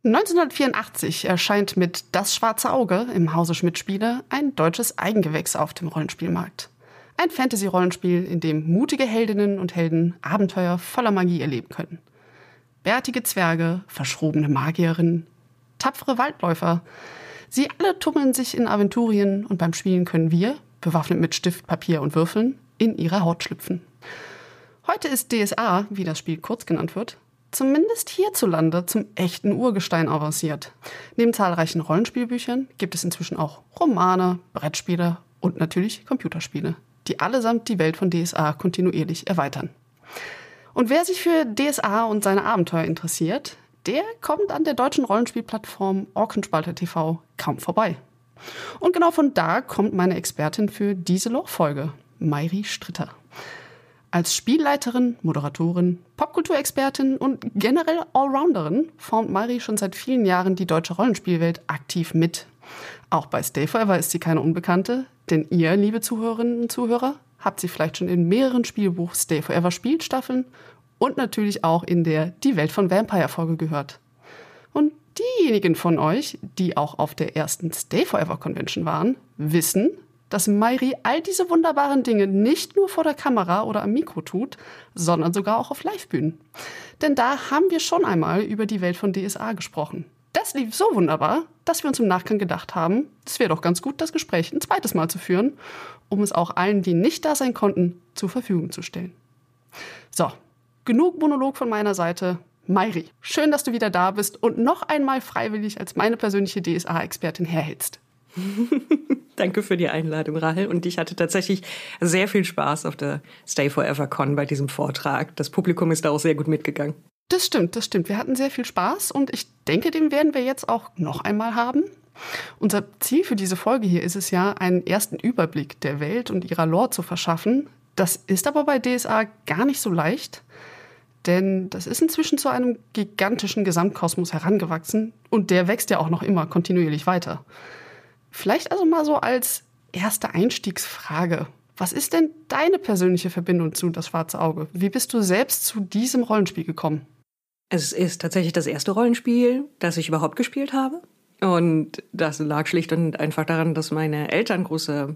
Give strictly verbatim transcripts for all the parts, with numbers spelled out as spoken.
neunzehnhundertvierundachtzig erscheint mit Das Schwarze Auge im Hause Schmidt-Spiele ein deutsches Eigengewächs auf dem Rollenspielmarkt. Ein Fantasy-Rollenspiel, in dem mutige Heldinnen und Helden Abenteuer voller Magie erleben können. Bärtige Zwerge, verschrobene Magierinnen, tapfere Waldläufer. Sie alle tummeln sich in Aventurien und beim Spielen können wir, bewaffnet mit Stift, Papier und Würfeln, in ihre Haut schlüpfen. Heute ist D S A, wie das Spiel kurz genannt wird, zumindest hierzulande zum echten Urgestein avanciert. Neben zahlreichen Rollenspielbüchern gibt es inzwischen auch Romane, Brettspiele und natürlich Computerspiele, die allesamt die Welt von D S A kontinuierlich erweitern. Und wer sich für D S A und seine Abenteuer interessiert, der kommt an der deutschen Rollenspielplattform Orkenspalter T V kaum vorbei. Und genau von da kommt meine Expertin für diese Lore-Folge, Mayri Stritter. Als Spielleiterin, Moderatorin, Popkulturexpertin und generell Allrounderin formt Mayri schon seit vielen Jahren die deutsche Rollenspielwelt aktiv mit. Auch bei Stay Forever ist sie keine Unbekannte, denn ihr, liebe Zuhörerinnen und Zuhörer, habt sie vielleicht schon in mehreren Spielbuch Stay Forever Spielstaffeln und natürlich auch in der Die Welt von Vampire-Folge gehört. Und diejenigen von euch, die auch auf der ersten Stay Forever Convention waren, wissen, dass Mayri all diese wunderbaren Dinge nicht nur vor der Kamera oder am Mikro tut, sondern sogar auch auf Livebühnen. Denn da haben wir schon einmal über die Welt von D S A gesprochen. Das lief so wunderbar, dass wir uns im Nachgang gedacht haben, es wäre doch ganz gut, das Gespräch ein zweites Mal zu führen, um es auch allen, die nicht da sein konnten, zur Verfügung zu stellen. So, genug Monolog von meiner Seite. Mayri, schön, dass du wieder da bist und noch einmal freiwillig als meine persönliche D S A-Expertin herhältst. Danke für die Einladung, Rahel. Und ich hatte tatsächlich sehr viel Spaß auf der Stay Forever Con bei diesem Vortrag. Das Publikum ist da auch sehr gut mitgegangen. Das stimmt, das stimmt. Wir hatten sehr viel Spaß und ich denke, den werden wir jetzt auch noch einmal haben. Unser Ziel für diese Folge hier ist es ja, einen ersten Überblick der Welt und ihrer Lore zu verschaffen. Das ist aber bei D S A gar nicht so leicht, denn das ist inzwischen zu einem gigantischen Gesamtkosmos herangewachsen und der wächst ja auch noch immer kontinuierlich weiter. Vielleicht also mal so als erste Einstiegsfrage. Was ist denn deine persönliche Verbindung zu Das Schwarze Auge? Wie bist du selbst zu diesem Rollenspiel gekommen? Es ist tatsächlich das erste Rollenspiel, das ich überhaupt gespielt habe. Und das lag schlicht und einfach daran, dass meine Eltern große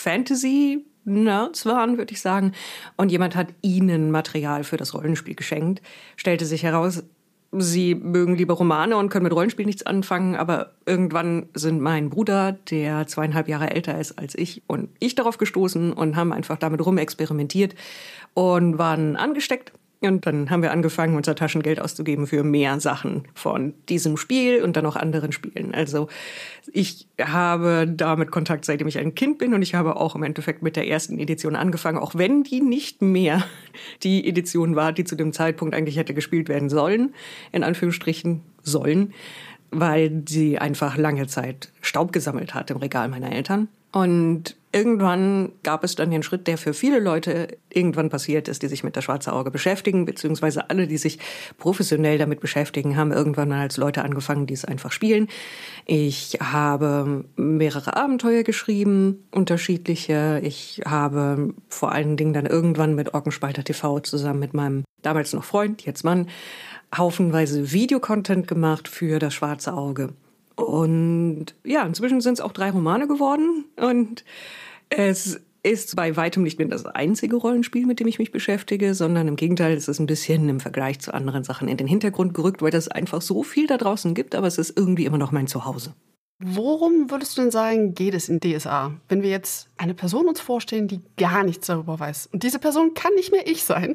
Fantasy-Nerds waren, würde ich sagen. Und jemand hat ihnen Material für das Rollenspiel geschenkt. Stellte sich heraus, sie mögen lieber Romane und können mit Rollenspiel nichts anfangen, aber irgendwann sind mein Bruder, der zweieinhalb Jahre älter ist als ich, und ich darauf gestoßen und haben einfach damit rumexperimentiert und waren angesteckt. Und dann haben wir angefangen, unser Taschengeld auszugeben für mehr Sachen von diesem Spiel und dann auch anderen Spielen. Also ich habe damit Kontakt, seitdem ich ein Kind bin, und ich habe auch im Endeffekt mit der ersten Edition angefangen, auch wenn die nicht mehr die Edition war, die zu dem Zeitpunkt eigentlich hätte gespielt werden sollen, in Anführungsstrichen sollen, weil sie einfach lange Zeit Staub gesammelt hat im Regal meiner Eltern. Und irgendwann gab es dann den Schritt, der für viele Leute irgendwann passiert ist, die sich mit Das Schwarze Auge beschäftigen, beziehungsweise alle, die sich professionell damit beschäftigen, haben irgendwann mal als Leute angefangen, die es einfach spielen. Ich habe mehrere Abenteuer geschrieben, unterschiedliche. Ich habe vor allen Dingen dann irgendwann mit Orkenspalter T V zusammen mit meinem damals noch Freund, jetzt Mann, haufenweise Videocontent gemacht für Das Schwarze Auge. Und ja, inzwischen sind es auch drei Romane geworden und es ist bei weitem nicht mehr das einzige Rollenspiel, mit dem ich mich beschäftige, sondern im Gegenteil, es ist ein bisschen im Vergleich zu anderen Sachen in den Hintergrund gerückt, weil es einfach so viel da draußen gibt, aber es ist irgendwie immer noch mein Zuhause. Worum würdest du denn sagen, geht es in D S A? Wenn wir jetzt eine Person uns vorstellen, die gar nichts darüber weiß. Und diese Person kann nicht mehr ich sein.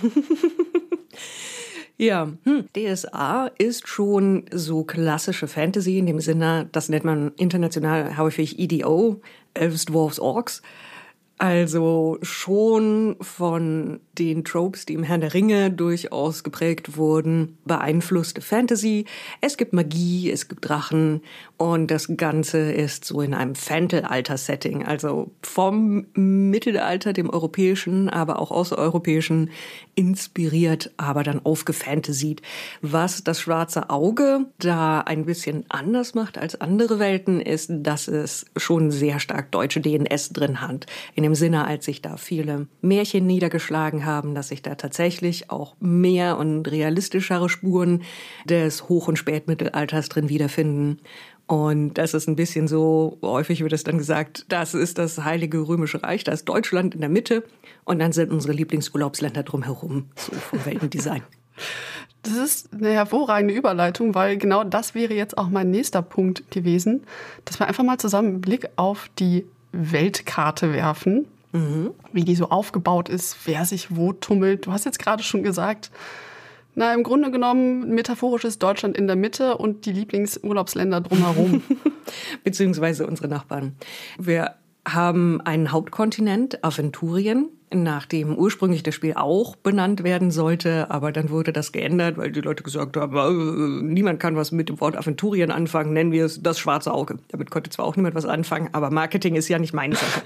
Ja, hm. D S A ist schon so klassische Fantasy in dem Sinne, das nennt man international häufig E D O, Elves, Dwarves, Orks. Also schon von den Tropes, die im Herrn der Ringe durchaus geprägt wurden, beeinflusste Fantasy. Es gibt Magie, es gibt Drachen und das Ganze ist so in einem Fantelalter-Setting, also vom Mittelalter, dem europäischen, aber auch außereuropäischen, inspiriert, aber dann aufgefantasied. Was Das Schwarze Auge da ein bisschen anders macht als andere Welten, ist, dass es schon sehr stark deutsche D N S drin hat. In dem Sinne, als sich da viele Märchen niedergeschlagen haben, dass sich da tatsächlich auch mehr und realistischere Spuren des Hoch- und Spätmittelalters drin wiederfinden. Und das ist ein bisschen so, häufig wird es dann gesagt, das ist das Heilige Römische Reich, da ist Deutschland in der Mitte und dann sind unsere Lieblingsurlaubsländer drumherum, so vom Weltendesign. Das ist eine hervorragende Überleitung, weil genau das wäre jetzt auch mein nächster Punkt gewesen, dass wir einfach mal zusammen einen Blick auf die Weltkarte werfen, mhm. wie die so aufgebaut ist, wer sich wo tummelt. Du hast jetzt gerade schon gesagt, na, im Grunde genommen metaphorisch ist Deutschland in der Mitte und die Lieblingsurlaubsländer drumherum. Beziehungsweise unsere Nachbarn. Wir haben einen Hauptkontinent, Aventurien, nach dem ursprünglich das Spiel auch benannt werden sollte, aber dann wurde das geändert, weil die Leute gesagt haben, niemand kann was mit dem Wort Aventurien anfangen, nennen wir es das schwarze Auge. Damit konnte zwar auch niemand was anfangen, aber Marketing ist ja nicht meine Sache.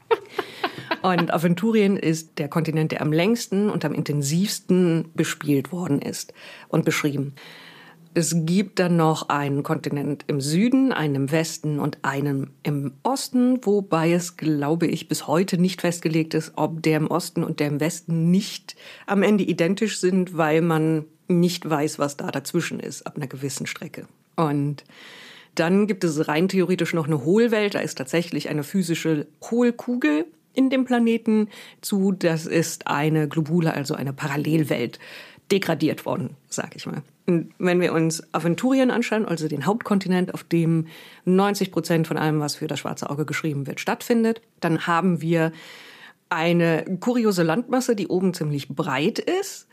Und Aventurien ist der Kontinent, der am längsten und am intensivsten bespielt worden ist und beschrieben. Es gibt dann noch einen Kontinent im Süden, einen im Westen und einen im Osten, wobei es, glaube ich, bis heute nicht festgelegt ist, ob der im Osten und der im Westen nicht am Ende identisch sind, weil man nicht weiß, was da dazwischen ist, ab einer gewissen Strecke. Und dann gibt es rein theoretisch noch eine Hohlwelt, da ist tatsächlich eine physische Hohlkugel in dem Planeten zu, das ist eine Globule, also eine Parallelwelt, degradiert worden, sag ich mal. Und wenn wir uns Aventurien anschauen, also den Hauptkontinent, auf dem neunzig Prozent von allem, was für das schwarze Auge geschrieben wird, stattfindet, dann haben wir eine kuriose Landmasse, die oben ziemlich breit ist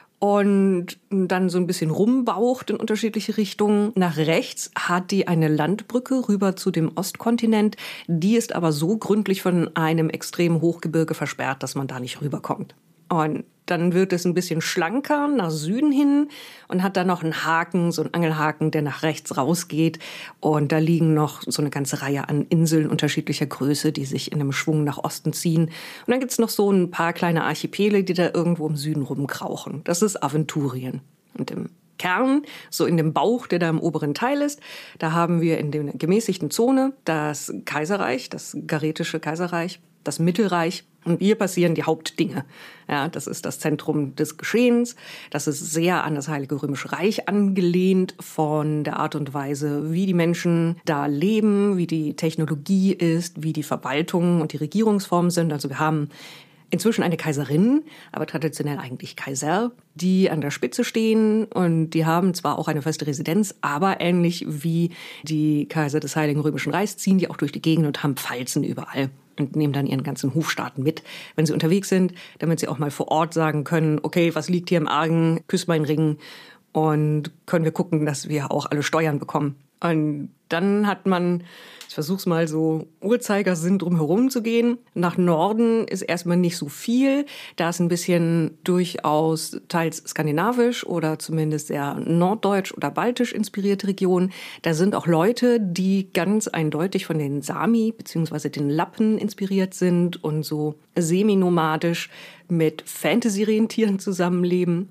und dann so ein bisschen rumbaucht in unterschiedliche Richtungen. Nach rechts hat die eine Landbrücke rüber zu dem Ostkontinent. Die ist aber so gründlich von einem extremen Hochgebirge versperrt, dass man da nicht rüberkommt. Und dann wird es ein bisschen schlanker nach Süden hin und hat dann noch einen Haken, so einen Angelhaken, der nach rechts rausgeht. Und da liegen noch so eine ganze Reihe an Inseln unterschiedlicher Größe, die sich in einem Schwung nach Osten ziehen. Und dann gibt's noch so ein paar kleine Archipele, die da irgendwo im Süden rumkrauchen. Das ist Aventurien. Und im Kern, so in dem Bauch, der da im oberen Teil ist, da haben wir in der gemäßigten Zone das Kaiserreich, das Garetische Kaiserreich, das Mittelreich. Und hier passieren die Hauptdinge. Ja, das ist das Zentrum des Geschehens. Das ist sehr an das Heilige Römische Reich angelehnt von der Art und Weise, wie die Menschen da leben, wie die Technologie ist, wie die Verwaltung und die Regierungsformen sind. Also wir haben inzwischen eine Kaiserin, aber traditionell eigentlich Kaiser, die an der Spitze stehen und die haben zwar auch eine feste Residenz, aber ähnlich wie die Kaiser des Heiligen Römischen Reichs ziehen die auch durch die Gegend und haben Pfalzen überall und nehmen dann ihren ganzen Hofstaaten mit, wenn sie unterwegs sind, damit sie auch mal vor Ort sagen können, okay, was liegt hier im Argen, küss meinen Ring und können wir gucken, dass wir auch alle Steuern bekommen. Und dann hat man, ich versuch's mal so, Uhrzeigersinn drum herum zu gehen. Nach Norden ist erstmal nicht so viel. Da ist ein bisschen durchaus teils skandinavisch oder zumindest sehr norddeutsch oder baltisch inspirierte Region. Da sind auch Leute, die ganz eindeutig von den Sami bzw. den Lappen inspiriert sind und so semi-nomadisch mit Fantasy-Rentieren zusammenleben.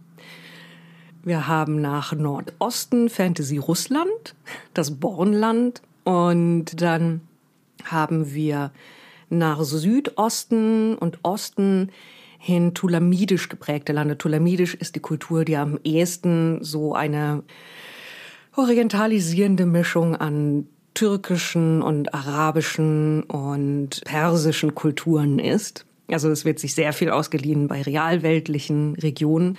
Wir haben nach Nordosten Fantasy Russland, das Bornland, und dann haben wir nach Südosten und Osten hin tulamidisch geprägte Lande. Tulamidisch ist die Kultur, die am ehesten so eine orientalisierende Mischung an türkischen und arabischen und persischen Kulturen ist. Also es wird sich sehr viel ausgeliehen bei realweltlichen Regionen.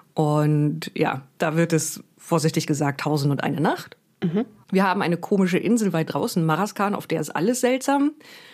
Und ja, da wird es, vorsichtig gesagt, Tausend und eine Nacht. Mhm. Wir haben eine komische Insel weit draußen, Maraskan, auf der ist alles seltsam.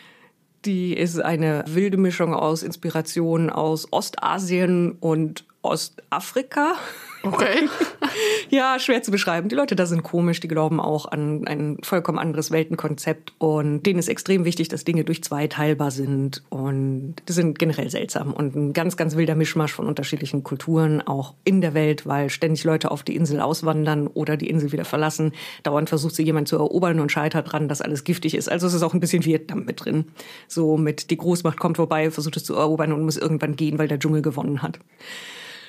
Die ist eine wilde Mischung aus Inspirationen aus Ostasien und Ostafrika. Okay. Ja, schwer zu beschreiben. Die Leute da sind komisch, die glauben auch an ein vollkommen anderes Weltenkonzept und denen ist extrem wichtig, dass Dinge durch zwei teilbar sind und die sind generell seltsam und ein ganz, ganz wilder Mischmasch von unterschiedlichen Kulturen auch in der Welt, weil ständig Leute auf die Insel auswandern oder die Insel wieder verlassen. Dauernd versucht sie jemand zu erobern und scheitert dran, dass alles giftig ist. Also es ist auch ein bisschen Vietnam mit drin. So mit die Großmacht kommt vorbei, versucht es zu erobern und muss irgendwann gehen, weil der Dschungel gewonnen hat.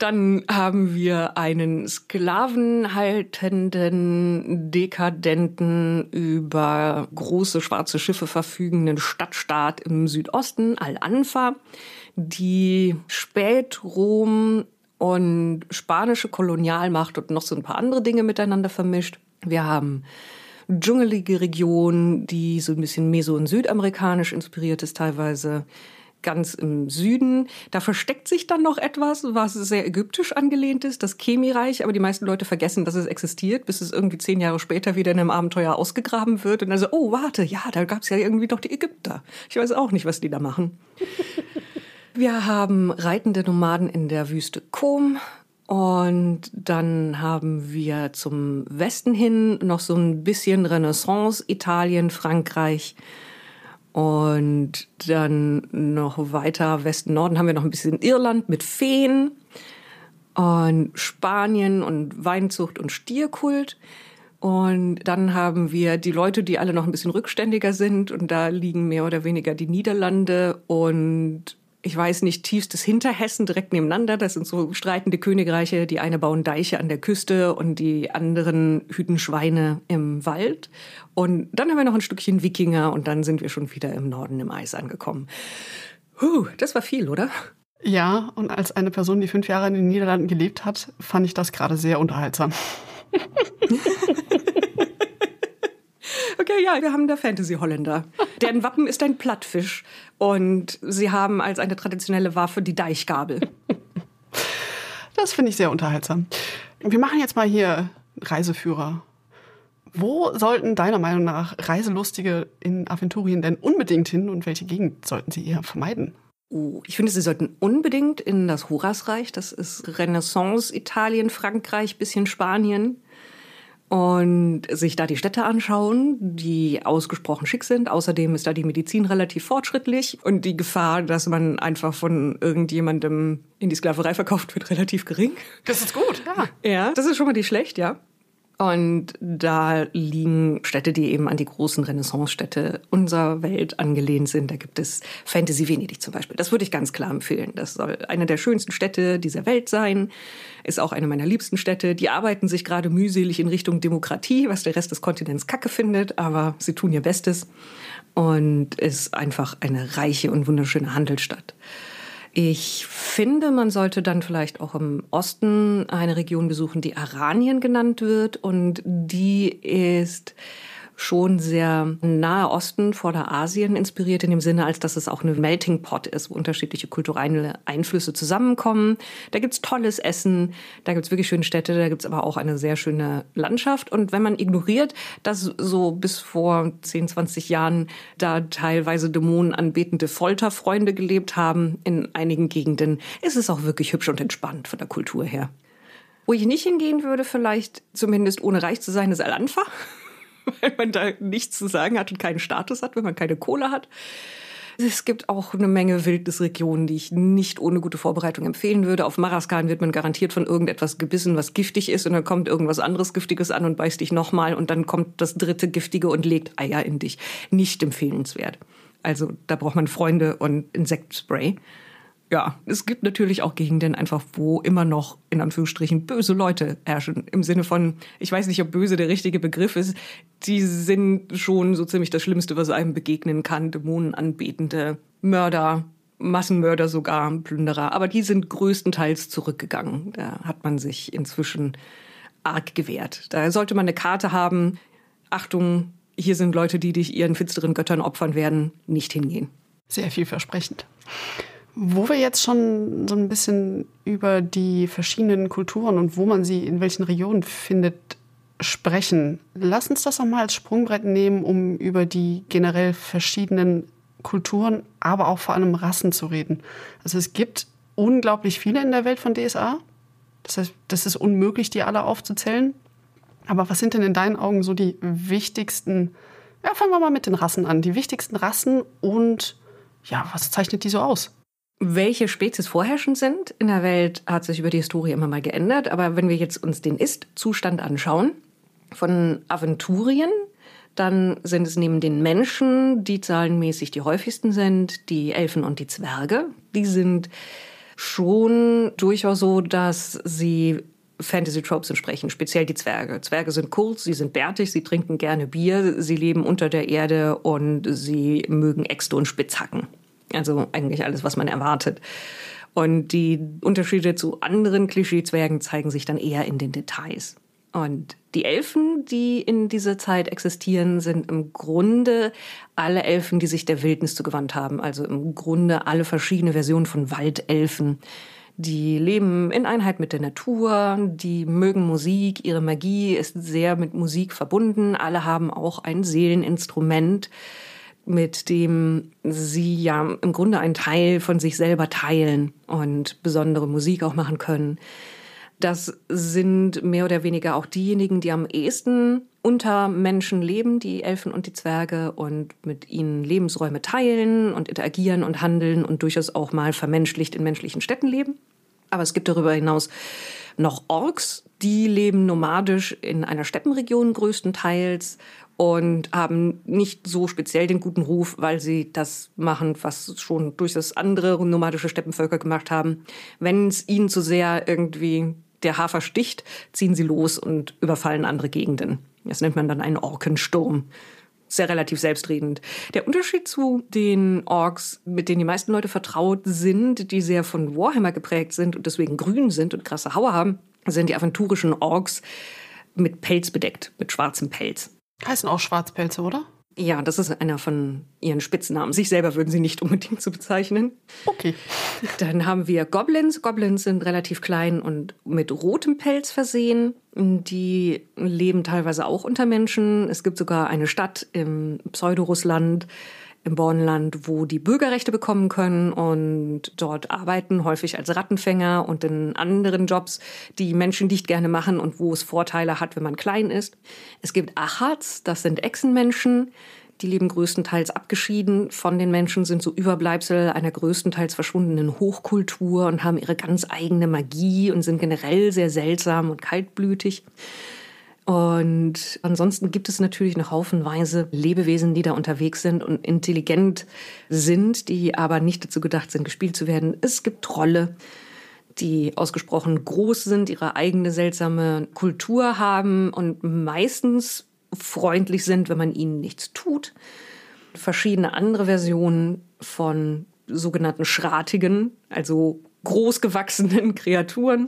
Dann haben wir einen sklavenhaltenden, dekadenten, über große schwarze Schiffe verfügenden Stadtstaat im Südosten, Al-Anfa, die Spätrom und spanische Kolonialmacht und noch so ein paar andere Dinge miteinander vermischt. Wir haben dschungelige Regionen, die so ein bisschen meso- und südamerikanisch inspiriert ist teilweise. Ganz im Süden. Da versteckt sich dann noch etwas, was sehr ägyptisch angelehnt ist, das Kemi-Reich. Aber die meisten Leute vergessen, dass es existiert, bis es irgendwie zehn Jahre später wieder in einem Abenteuer ausgegraben wird. Und dann so, oh, warte, ja, da gab es ja irgendwie doch die Ägypter. Ich weiß auch nicht, was die da machen. Wir haben reitende Nomaden in der Wüste Qom. Und dann haben wir zum Westen hin noch so ein bisschen Renaissance, Italien, Frankreich. Und dann noch weiter Westen, Norden haben wir noch ein bisschen Irland mit Feen und Spanien und Weinzucht und Stierkult. Und dann haben wir die Leute, die alle noch ein bisschen rückständiger sind. Und da liegen mehr oder weniger die Niederlande und ich weiß nicht, tiefstes Hinterhessen direkt nebeneinander. Das sind so streitende Königreiche. Die eine bauen Deiche an der Küste und die anderen hüten Schweine im Wald. Und dann haben wir noch ein Stückchen Wikinger und dann sind wir schon wieder im Norden im Eis angekommen. Huh, das war viel, oder? Ja, und als eine Person, die fünf Jahre in den Niederlanden gelebt hat, fand ich das gerade sehr unterhaltsam. Okay, ja, wir haben da Fantasy-Holländer. Deren Wappen ist ein Plattfisch und sie haben als eine traditionelle Waffe die Deichgabel. Das finde ich sehr unterhaltsam. Wir machen jetzt mal hier Reiseführer. Wo sollten deiner Meinung nach Reiselustige in Aventurien denn unbedingt hin und welche Gegend sollten sie eher vermeiden? Oh, ich finde, sie sollten unbedingt in das Horasreich. Das ist Renaissance, Italien, Frankreich, bisschen Spanien. Und sich da die Städte anschauen, die ausgesprochen schick sind. Außerdem ist da die Medizin relativ fortschrittlich. Und die Gefahr, dass man einfach von irgendjemandem in die Sklaverei verkauft wird, relativ gering. Das ist gut, ja. Ja, das ist schon mal nicht schlecht, ja. Und da liegen Städte, die eben an die großen Renaissance-Städte unserer Welt angelehnt sind. Da gibt es Fantasy Venedig zum Beispiel. Das würde ich ganz klar empfehlen. Das soll eine der schönsten Städte dieser Welt sein. Ist auch eine meiner liebsten Städte. Die arbeiten sich gerade mühselig in Richtung Demokratie, was der Rest des Kontinents kacke findet. Aber sie tun ihr Bestes. Und ist einfach eine reiche und wunderschöne Handelsstadt. Ich finde, man sollte dann vielleicht auch im Osten eine Region besuchen, die Aranien genannt wird. Und die ist schon sehr Nahe Osten, Vorderasien inspiriert in dem Sinne, als dass es auch eine Melting Pot ist, wo unterschiedliche kulturelle Einflüsse zusammenkommen. Da gibt's tolles Essen, da gibt's wirklich schöne Städte, da gibt's aber auch eine sehr schöne Landschaft. Und wenn man ignoriert, dass so bis vor zehn, zwanzig Jahren da teilweise dämonenanbetende Folterfreunde gelebt haben in einigen Gegenden, ist es auch wirklich hübsch und entspannt von der Kultur her. Wo ich nicht hingehen würde, vielleicht zumindest ohne reich zu sein, ist Al-Anfa. Weil man da nichts zu sagen hat und keinen Status hat, wenn man keine Kohle hat. Es gibt auch eine Menge Wildnisregionen, die ich nicht ohne gute Vorbereitung empfehlen würde. Auf Maraskan wird man garantiert von irgendetwas gebissen, was giftig ist, und dann kommt irgendwas anderes Giftiges an und beißt dich nochmal und dann kommt das dritte Giftige und legt Eier in dich. Nicht empfehlenswert. Also da braucht man Freunde und Insektenspray. Ja, es gibt natürlich auch Gegenden einfach, wo immer noch, in Anführungsstrichen, böse Leute herrschen. Im Sinne von, ich weiß nicht, ob böse der richtige Begriff ist, die sind schon so ziemlich das Schlimmste, was einem begegnen kann. Dämonenanbetende Mörder, Massenmörder sogar, Plünderer. Aber die sind größtenteils zurückgegangen. Da hat man sich inzwischen arg gewehrt. Da sollte man eine Karte haben. Achtung, hier sind Leute, die dich ihren finsteren Göttern opfern werden. Nicht hingehen. Sehr vielversprechend. Wo wir jetzt schon so ein bisschen über die verschiedenen Kulturen und wo man sie in welchen Regionen findet, sprechen, lass uns das auch mal als Sprungbrett nehmen, um über die generell verschiedenen Kulturen, aber auch vor allem Rassen zu reden. Also es gibt unglaublich viele in der Welt von D S A. Das heißt, das ist unmöglich, die alle aufzuzählen. Aber was sind denn in deinen Augen so die wichtigsten, ja, fangen wir mal mit den Rassen an, die wichtigsten Rassen und ja, was zeichnet die so aus? Welche Spezies vorherrschend sind in der Welt, hat sich über die Historie immer mal geändert. Aber wenn wir jetzt uns den Ist-Zustand anschauen von Aventurien, dann sind es neben den Menschen, die zahlenmäßig die häufigsten sind, die Elfen und die Zwerge. Die sind schon durchaus so, dass sie Fantasy-Tropes entsprechen, speziell die Zwerge. Zwerge sind kurz, sie sind bärtig, sie trinken gerne Bier, sie leben unter der Erde und sie mögen Äxte und Spitzhacken. Also eigentlich alles, was man erwartet. Und die Unterschiede zu anderen Klischee-Zwergen zeigen sich dann eher in den Details. Und die Elfen, die in dieser Zeit existieren, sind im Grunde alle Elfen, die sich der Wildnis zugewandt haben. Also im Grunde alle verschiedene Versionen von Waldelfen. Die leben in Einheit mit der Natur, die mögen Musik, ihre Magie ist sehr mit Musik verbunden. Alle haben auch ein Seeleninstrument, mit dem sie ja im Grunde einen Teil von sich selber teilen und besondere Musik auch machen können. Das sind mehr oder weniger auch diejenigen, die am ehesten unter Menschen leben, die Elfen und die Zwerge, und mit ihnen Lebensräume teilen und interagieren und handeln und durchaus auch mal vermenschlicht in menschlichen Städten leben. Aber es gibt darüber hinaus noch Orks, die leben nomadisch in einer Steppenregion größtenteils und haben nicht so speziell den guten Ruf, weil sie das machen, was schon durchaus andere nomadische Steppenvölker gemacht haben. Wenn es ihnen zu sehr irgendwie der Hafer sticht, ziehen sie los und überfallen andere Gegenden. Das nennt man dann einen Orkensturm. Sehr relativ selbstredend. Der Unterschied zu den Orks, mit denen die meisten Leute vertraut sind, die sehr von Warhammer geprägt sind und deswegen grün sind und krasse Haue haben, sind die aventurischen Orks mit Pelz bedeckt, mit schwarzem Pelz. Heißen auch Schwarzpelze, oder? Ja, das ist einer von ihren Spitznamen. Sich selber würden sie nicht unbedingt so bezeichnen. Okay. Dann haben wir Goblins. Goblins sind relativ klein und mit rotem Pelz versehen. Die leben teilweise auch unter Menschen. Es gibt sogar eine Stadt im Pseudorussland, im Bornland, wo die Bürgerrechte bekommen können und dort arbeiten, häufig als Rattenfänger und in anderen Jobs, die Menschen nicht gerne machen und wo es Vorteile hat, wenn man klein ist. Es gibt Achats, das sind Echsenmenschen, die leben größtenteils abgeschieden von den Menschen, sind so Überbleibsel einer größtenteils verschwundenen Hochkultur und haben ihre ganz eigene Magie und sind generell sehr seltsam und kaltblütig. Und ansonsten gibt es natürlich noch haufenweise Lebewesen, die da unterwegs sind und intelligent sind, die aber nicht dazu gedacht sind, gespielt zu werden. Es gibt Trolle, die ausgesprochen groß sind, ihre eigene seltsame Kultur haben und meistens freundlich sind, wenn man ihnen nichts tut. Verschiedene andere Versionen von sogenannten Schratigen, also großgewachsenen Kreaturen.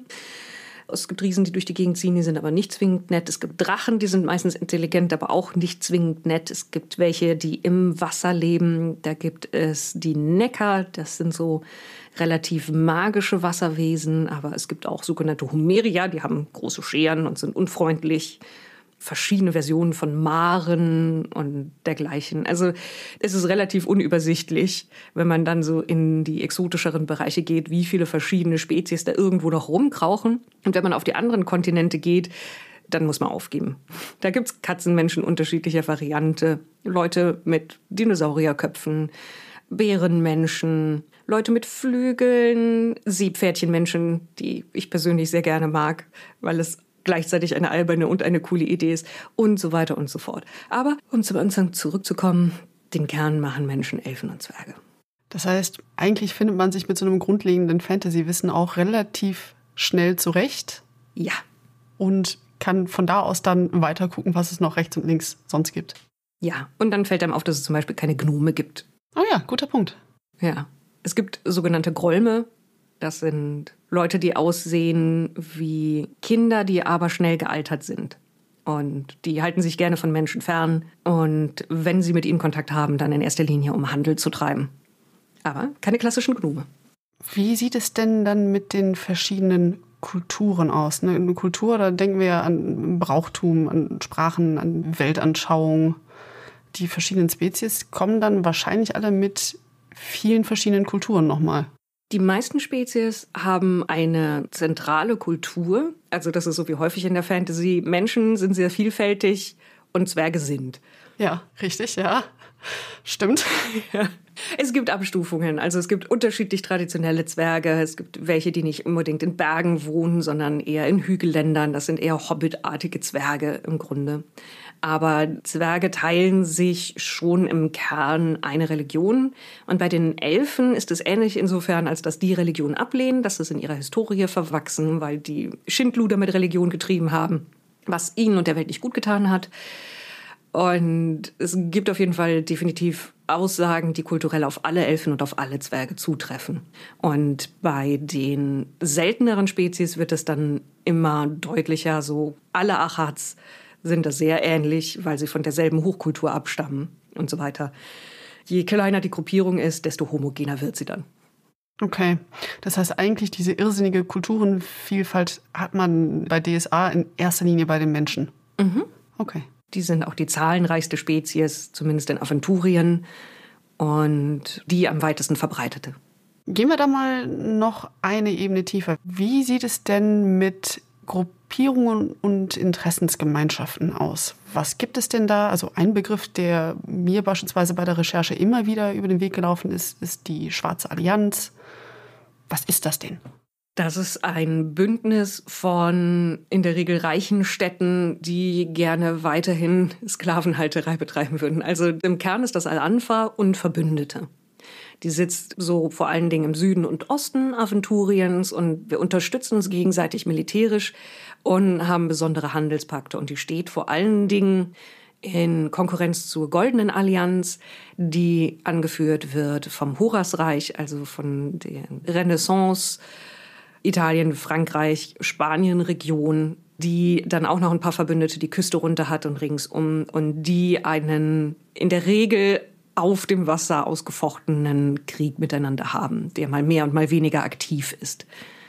Es gibt Riesen, die durch die Gegend ziehen, die sind aber nicht zwingend nett. Es gibt Drachen, die sind meistens intelligent, aber auch nicht zwingend nett. Es gibt welche, die im Wasser leben. Da gibt es die Neckar, das sind so relativ magische Wasserwesen. Aber es gibt auch sogenannte Humerier, die haben große Scheren und sind unfreundlich. Verschiedene Versionen von Maren und dergleichen. Also es ist relativ unübersichtlich, wenn man dann so in die exotischeren Bereiche geht, wie viele verschiedene Spezies da irgendwo noch rumkrauchen. Und wenn man auf die anderen Kontinente geht, dann muss man aufgeben. Da gibt's Katzenmenschen unterschiedlicher Variante, Leute mit Dinosaurierköpfen, Bärenmenschen, Leute mit Flügeln, Seepferdchenmenschen, die ich persönlich sehr gerne mag, weil es gleichzeitig eine alberne und eine coole Idee ist und so weiter und so fort. Aber um zum Anfang zurückzukommen, den Kern machen Menschen, Elfen und Zwerge. Das heißt, eigentlich findet man sich mit so einem grundlegenden Fantasy-Wissen auch relativ schnell zurecht. Ja. Und kann von da aus dann weiter gucken, was es noch rechts und links sonst gibt. Ja, und dann fällt einem auf, dass es zum Beispiel keine Gnome gibt. Oh ja, guter Punkt. Ja, es gibt sogenannte Grolme. Das sind Leute, die aussehen wie Kinder, die aber schnell gealtert sind. Und die halten sich gerne von Menschen fern. Und wenn sie mit ihnen Kontakt haben, dann in erster Linie, um Handel zu treiben. Aber keine klassischen Gnome. Wie sieht es denn dann mit den verschiedenen Kulturen aus? Eine Kultur, da denken wir ja an Brauchtum, an Sprachen, an Weltanschauung. Die verschiedenen Spezies kommen dann wahrscheinlich alle mit vielen verschiedenen Kulturen nochmal. Die meisten Spezies haben eine zentrale Kultur. Also das ist so wie häufig in der Fantasy. Menschen sind sehr vielfältig und Zwerge sind. Ja, richtig, ja. Stimmt. Ja. Es gibt Abstufungen, also es gibt unterschiedlich traditionelle Zwerge. Es gibt welche, die nicht unbedingt in Bergen wohnen, sondern eher in Hügelländern. Das sind eher hobbitartige Zwerge im Grunde. Aber Zwerge teilen sich schon im Kern eine Religion. Und bei den Elfen ist es ähnlich insofern, als dass die Religion ablehnen. Das ist in ihrer Historie verwachsen, weil die Schindluder mit Religion getrieben haben, was ihnen und der Welt nicht gut getan hat. Und es gibt auf jeden Fall definitiv Aussagen, die kulturell auf alle Elfen und auf alle Zwerge zutreffen. Und bei den selteneren Spezies wird es dann immer deutlicher, so alle Achats sind da sehr ähnlich, weil sie von derselben Hochkultur abstammen und so weiter. Je kleiner die Gruppierung ist, desto homogener wird sie dann. Okay, das heißt eigentlich, diese irrsinnige Kulturenvielfalt hat man bei D S A in erster Linie bei den Menschen. Mhm. Okay. Die sind auch die zahlenreichste Spezies, zumindest in Aventurien, und die am weitesten verbreitete. Gehen wir da mal noch eine Ebene tiefer. Wie sieht es denn mit Gruppierungen und Interessensgemeinschaften aus? Was gibt es denn da? Also ein Begriff, der mir beispielsweise bei der Recherche immer wieder über den Weg gelaufen ist, ist die Schwarze Allianz. Was ist das denn? Das ist ein Bündnis von in der Regel reichen Städten, die gerne weiterhin Sklavenhalterei betreiben würden. Also im Kern ist das Al-Anfa und Verbündete. Die sitzt so vor allen Dingen im Süden und Osten Aventuriens und wir unterstützen uns gegenseitig militärisch und haben besondere Handelspakte. Und die steht vor allen Dingen in Konkurrenz zur Goldenen Allianz, die angeführt wird vom Horasreich, also von der Renaissance, Italien, Frankreich, Spanien-Region, die dann auch noch ein paar Verbündete die Küste runter hat und ringsum und die einen in der Regel auf dem Wasser ausgefochtenen Krieg miteinander haben, der mal mehr und mal weniger aktiv ist,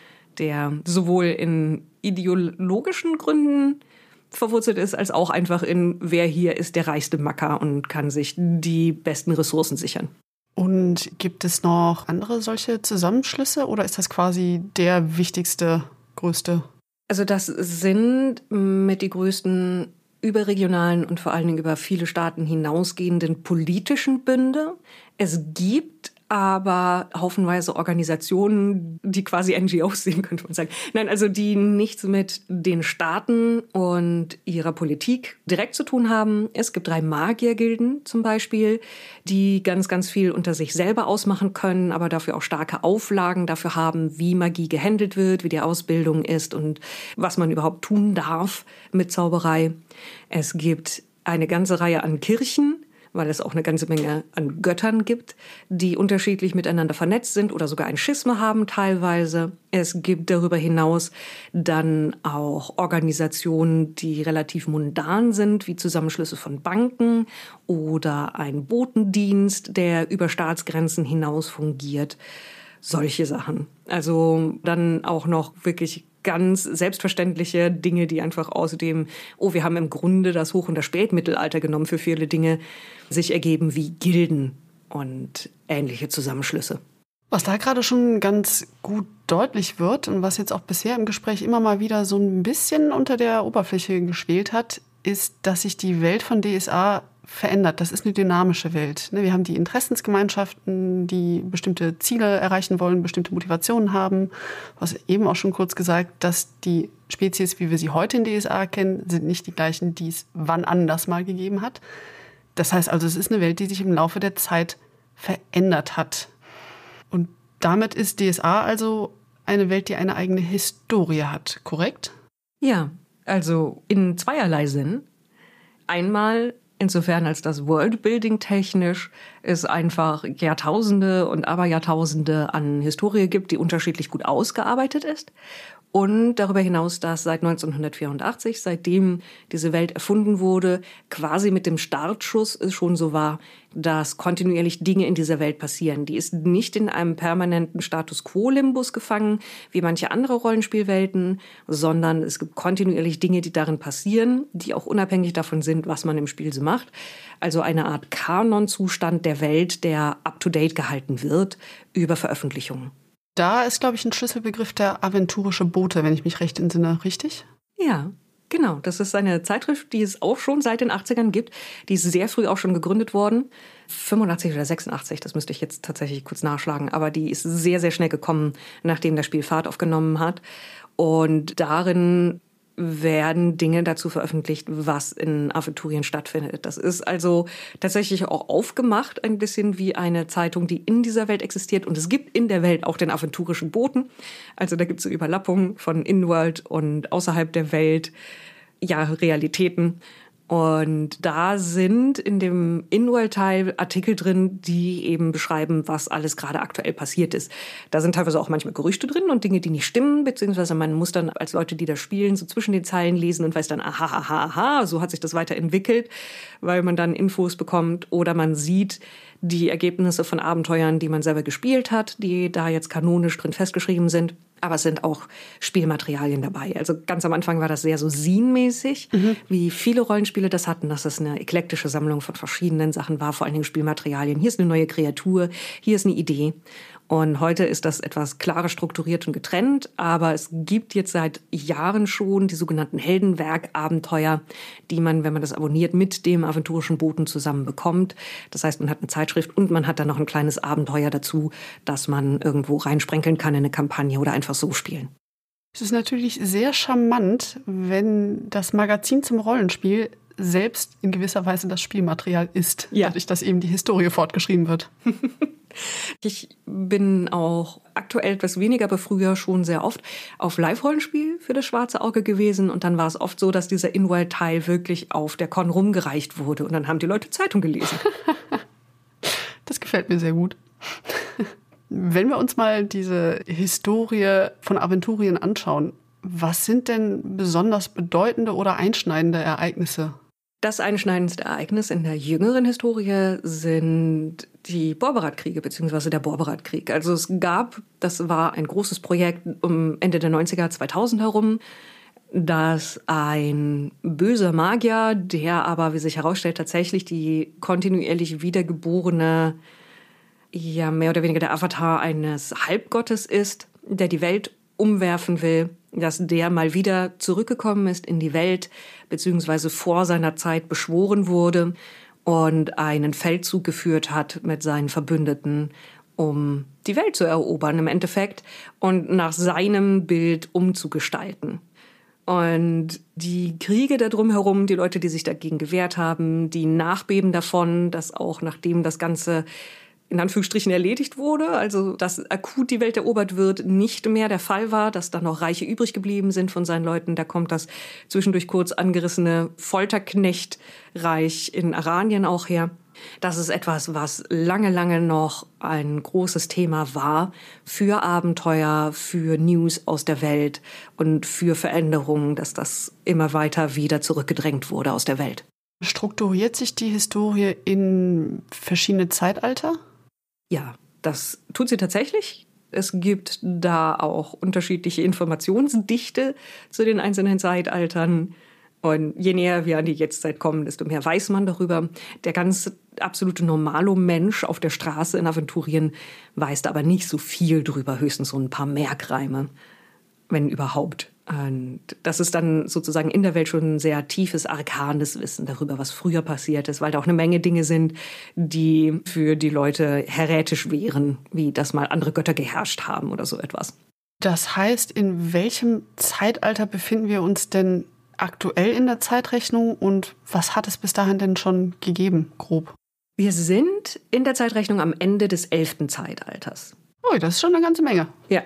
der sowohl in ideologischen Gründen verwurzelt ist, als auch einfach in, wer hier ist der reichste Macker und kann sich die besten Ressourcen sichern. Und gibt es noch andere solche Zusammenschlüsse oder ist das quasi der wichtigste, größte? Also das sind mit die größten überregionalen und vor allen Dingen über viele Staaten hinausgehenden politischen Bünde. Es gibt aber haufenweise Organisationen, die quasi N G Os sind, könnte man sagen. Nein, also die nichts mit den Staaten und ihrer Politik direkt zu tun haben. Es gibt drei Magiergilden zum Beispiel, die ganz, ganz viel unter sich selber ausmachen können, aber dafür auch starke Auflagen dafür haben, wie Magie gehandelt wird, wie die Ausbildung ist und was man überhaupt tun darf mit Zauberei. Es gibt eine ganze Reihe an Kirchen, weil es auch eine ganze Menge an Göttern gibt, die unterschiedlich miteinander vernetzt sind oder sogar ein Schisma haben teilweise. Es gibt darüber hinaus dann auch Organisationen, die relativ mundan sind, wie Zusammenschlüsse von Banken oder ein Botendienst, der über Staatsgrenzen hinaus fungiert. Solche Sachen. Also dann auch noch wirklich ganz selbstverständliche Dinge, die einfach aus dem, oh, wir haben im Grunde das Hoch- und das Spätmittelalter genommen für viele Dinge, sich ergeben wie Gilden und ähnliche Zusammenschlüsse. Was da gerade schon ganz gut deutlich wird und was jetzt auch bisher im Gespräch immer mal wieder so ein bisschen unter der Oberfläche geschwelt hat, ist, dass sich die Welt von D S A verändert. Das ist eine dynamische Welt. Wir haben die Interessensgemeinschaften, die bestimmte Ziele erreichen wollen, bestimmte Motivationen haben. Du hast eben auch schon kurz gesagt, dass die Spezies, wie wir sie heute in D S A kennen, sind nicht die gleichen, die es wann anders mal gegeben hat. Das heißt also, es ist eine Welt, die sich im Laufe der Zeit verändert hat. Und damit ist D S A also eine Welt, die eine eigene Historie hat, korrekt? Ja, also in zweierlei Sinn. Einmal insofern, als das Worldbuilding technisch es einfach Jahrtausende und Aberjahrtausende an Historie gibt, die unterschiedlich gut ausgearbeitet ist. Und darüber hinaus, dass seit neunzehnhundertvierundachtzig, seitdem diese Welt erfunden wurde, quasi mit dem Startschuss es schon so war, dass kontinuierlich Dinge in dieser Welt passieren. Die ist nicht in einem permanenten Status-Quo-Limbus gefangen, wie manche andere Rollenspielwelten, sondern es gibt kontinuierlich Dinge, die darin passieren, die auch unabhängig davon sind, was man im Spiel so macht. Also eine Art Kanon-Zustand der Welt, der up-to-date gehalten wird über Veröffentlichungen. Da ist, glaube ich, ein Schlüsselbegriff der aventurische Bote, wenn ich mich recht entsinne, richtig? Ja, Genau, das ist eine Zeitschrift, die es auch schon seit den achtzigern gibt. Die ist sehr früh auch schon gegründet worden. fünfundachtzig oder sechsundachtzig, das müsste ich jetzt tatsächlich kurz nachschlagen. Aber die ist sehr, sehr schnell gekommen, nachdem das Spiel Fahrt aufgenommen hat. Und darin werden Dinge dazu veröffentlicht, was in Aventurien stattfindet. Das ist also tatsächlich auch aufgemacht, ein bisschen wie eine Zeitung, die in dieser Welt existiert. Und es gibt in der Welt auch den aventurischen Boten. Also da gibt es so Überlappungen von Inworld und außerhalb der Welt, ja, Realitäten. Und da sind in dem Inworld-Teil Artikel drin, die eben beschreiben, was alles gerade aktuell passiert ist. Da sind teilweise auch manchmal Gerüchte drin und Dinge, die nicht stimmen, beziehungsweise man muss dann als Leute, die da spielen, so zwischen den Zeilen lesen und weiß dann, aha, aha, aha, so hat sich das weiterentwickelt, weil man dann Infos bekommt oder man sieht die Ergebnisse von Abenteuern, die man selber gespielt hat, die da jetzt kanonisch drin festgeschrieben sind. Aber es sind auch Spielmaterialien dabei. Also ganz am Anfang war das sehr so Scene-mäßig, mhm. wie viele Rollenspiele das hatten, dass es eine eklektische Sammlung von verschiedenen Sachen war, vor allen Dingen Spielmaterialien. Hier ist eine neue Kreatur, hier ist eine Idee. Und heute ist das etwas klarer strukturiert und getrennt, aber es gibt jetzt seit Jahren schon die sogenannten Heldenwerk-Abenteuer, die man, wenn man das abonniert, mit dem aventurischen Boten zusammen bekommt. Das heißt, man hat eine Zeitschrift und man hat dann noch ein kleines Abenteuer dazu, das man irgendwo reinsprenkeln kann in eine Kampagne oder einfach so spielen. Es ist natürlich sehr charmant, wenn das Magazin zum Rollenspiel selbst in gewisser Weise das Spielmaterial ist, ja. dadurch, dass eben die Historie fortgeschrieben wird. Ich bin auch aktuell etwas weniger, aber früher schon sehr oft auf Live-Rollenspiel für das Schwarze Auge gewesen. Und dann war es oft so, dass dieser Inworld-Teil wirklich auf der Con rumgereicht wurde. Und dann haben die Leute Zeitung gelesen. Das gefällt mir sehr gut. Wenn wir uns mal diese Historie von Aventurien anschauen, was sind denn besonders bedeutende oder einschneidende Ereignisse? Das einschneidendste Ereignis in der jüngeren Historie sind die Borberat-Kriege beziehungsweise der Borberat-Krieg. Also es gab, das war ein großes Projekt um Ende der neunziger, zweitausend herum, dass ein böser Magier, der aber, wie sich herausstellt, tatsächlich die kontinuierlich wiedergeborene, ja mehr oder weniger der Avatar eines Halbgottes ist, der die Welt umwerfen will, dass der mal wieder zurückgekommen ist in die Welt, beziehungsweise vor seiner Zeit beschworen wurde und einen Feldzug geführt hat mit seinen Verbündeten, um die Welt zu erobern im Endeffekt und nach seinem Bild umzugestalten. Und die Kriege da drumherum, die Leute, die sich dagegen gewehrt haben, die Nachbeben davon, dass auch nachdem das Ganze in Anführungsstrichen erledigt wurde, also dass akut die Welt erobert wird, nicht mehr der Fall war, dass da noch Reiche übrig geblieben sind von seinen Leuten. Da kommt das zwischendurch kurz angerissene Folterknechtreich in Aranien auch her. Das ist etwas, was lange, lange noch ein großes Thema war für Abenteuer, für News aus der Welt und für Veränderungen, dass das immer weiter wieder zurückgedrängt wurde aus der Welt. Strukturiert sich die Historie in verschiedene Zeitalter? Ja, das tut sie tatsächlich. Es gibt da auch unterschiedliche Informationsdichte zu den einzelnen Zeitaltern. Und je näher wir an die Jetztzeit kommen, desto mehr weiß man darüber. Der ganz absolute Normalo-Mensch auf der Straße in Aventurien weiß da aber nicht so viel drüber, höchstens so ein paar Merkreime, wenn überhaupt. Und das ist dann sozusagen in der Welt schon ein sehr tiefes, arkanes Wissen darüber, was früher passiert ist, weil da auch eine Menge Dinge sind, die für die Leute härätisch wären, wie dass mal andere Götter geherrscht haben oder so etwas. Das heißt, in welchem Zeitalter befinden wir uns denn aktuell in der Zeitrechnung und was hat es bis dahin denn schon gegeben, grob? Wir sind in der Zeitrechnung am Ende des elften Zeitalters. Oh, das ist schon eine ganze Menge. Ja.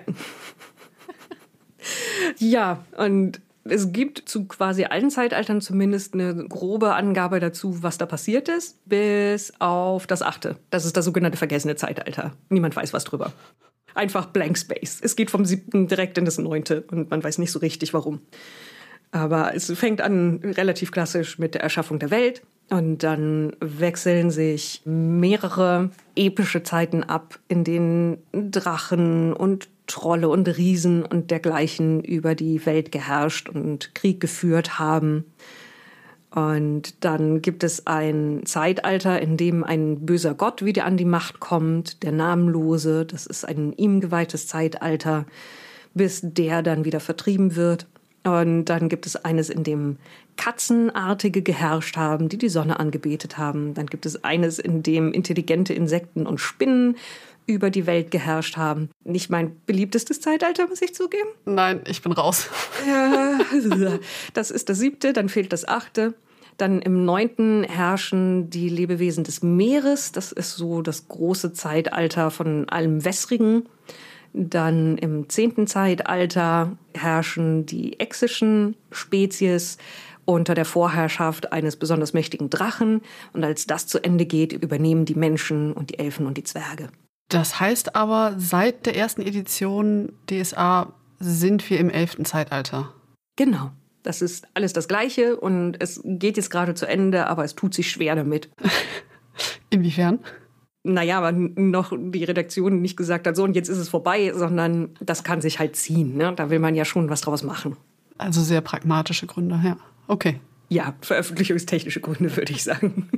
Ja, und es gibt zu quasi allen Zeitaltern zumindest eine grobe Angabe dazu, was da passiert ist, bis auf das achte. Das ist das sogenannte vergessene Zeitalter. Niemand weiß was drüber. Einfach Blank Space. Es geht vom siebten direkt in das neunte und man weiß nicht so richtig, warum. Aber es fängt an relativ klassisch mit der Erschaffung der Welt und dann wechseln sich mehrere epische Zeiten ab, in denen Drachen und Trolle und Riesen und dergleichen über die Welt geherrscht und Krieg geführt haben. Und dann gibt es ein Zeitalter, in dem ein böser Gott wieder an die Macht kommt, der Namenlose. Das ist ein ihm geweihtes Zeitalter, bis der dann wieder vertrieben wird. Und dann gibt es eines, in dem Katzenartige geherrscht haben, die die Sonne angebetet haben. Dann gibt es eines, in dem intelligente Insekten und Spinnen über die Welt geherrscht haben. Nicht mein beliebtestes Zeitalter, muss ich zugeben. Nein, ich bin raus. Ja, das ist das siebte, dann fehlt das achte. Dann im neunten herrschen die Lebewesen des Meeres. Das ist so das große Zeitalter von allem Wässrigen. Dann im zehnten Zeitalter herrschen die exischen Spezies unter der Vorherrschaft eines besonders mächtigen Drachen. Und als das zu Ende geht, übernehmen die Menschen und die Elfen und die Zwerge. Das heißt aber, seit der ersten Edition D S A sind wir im elften Zeitalter. Genau. Das ist alles das Gleiche und es geht jetzt gerade zu Ende, aber es tut sich schwer damit. Inwiefern? Naja, weil noch die Redaktion nicht gesagt hat, so und jetzt ist es vorbei, sondern das kann sich halt ziehen. Ne? Da will man ja schon was draus machen. Also sehr pragmatische Gründe, ja. Okay. Ja, veröffentlichungstechnische Gründe, würde ich sagen.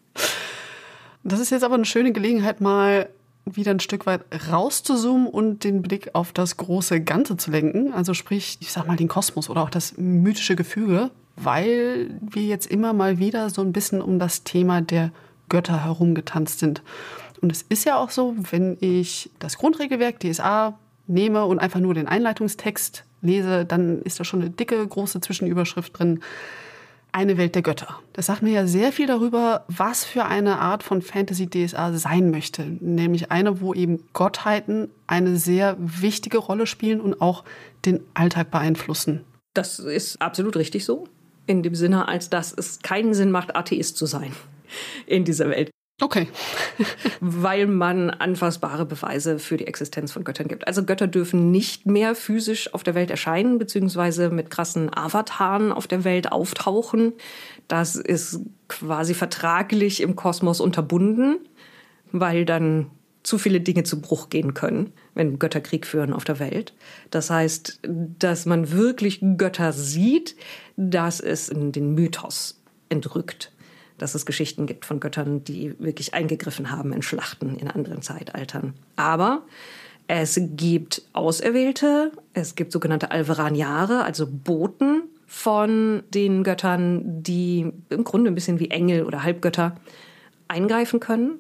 Das ist jetzt aber eine schöne Gelegenheit, mal wieder ein Stück weit rauszuzoomen und den Blick auf das große Ganze zu lenken. Also sprich, ich sag mal, den Kosmos oder auch das mythische Gefüge, weil wir jetzt immer mal wieder so ein bisschen um das Thema der Götter herumgetanzt sind. Und es ist ja auch so, wenn ich das Grundregelwerk D S A nehme und einfach nur den Einleitungstext lese, dann ist da schon eine dicke, große Zwischenüberschrift drin. Eine Welt der Götter. Das sagt mir ja sehr viel darüber, was für eine Art von Fantasy D S A sein möchte. Nämlich eine, wo eben Gottheiten eine sehr wichtige Rolle spielen und auch den Alltag beeinflussen. Das ist absolut richtig so. In dem Sinne, als dass es keinen Sinn macht, Atheist zu sein in dieser Welt. Okay. Weil man anfassbare Beweise für die Existenz von Göttern gibt. Also Götter dürfen nicht mehr physisch auf der Welt erscheinen, beziehungsweise mit krassen Avataren auf der Welt auftauchen. Das ist quasi vertraglich im Kosmos unterbunden, weil dann zu viele Dinge zu Bruch gehen können, wenn Götter Krieg führen auf der Welt. Das heißt, dass man wirklich Götter sieht, das ist in den Mythos entrückt. Dass es Geschichten gibt von Göttern, die wirklich eingegriffen haben in Schlachten in anderen Zeitaltern. Aber es gibt Auserwählte, es gibt sogenannte Alveraniare, also Boten von den Göttern, die im Grunde ein bisschen wie Engel oder Halbgötter eingreifen können.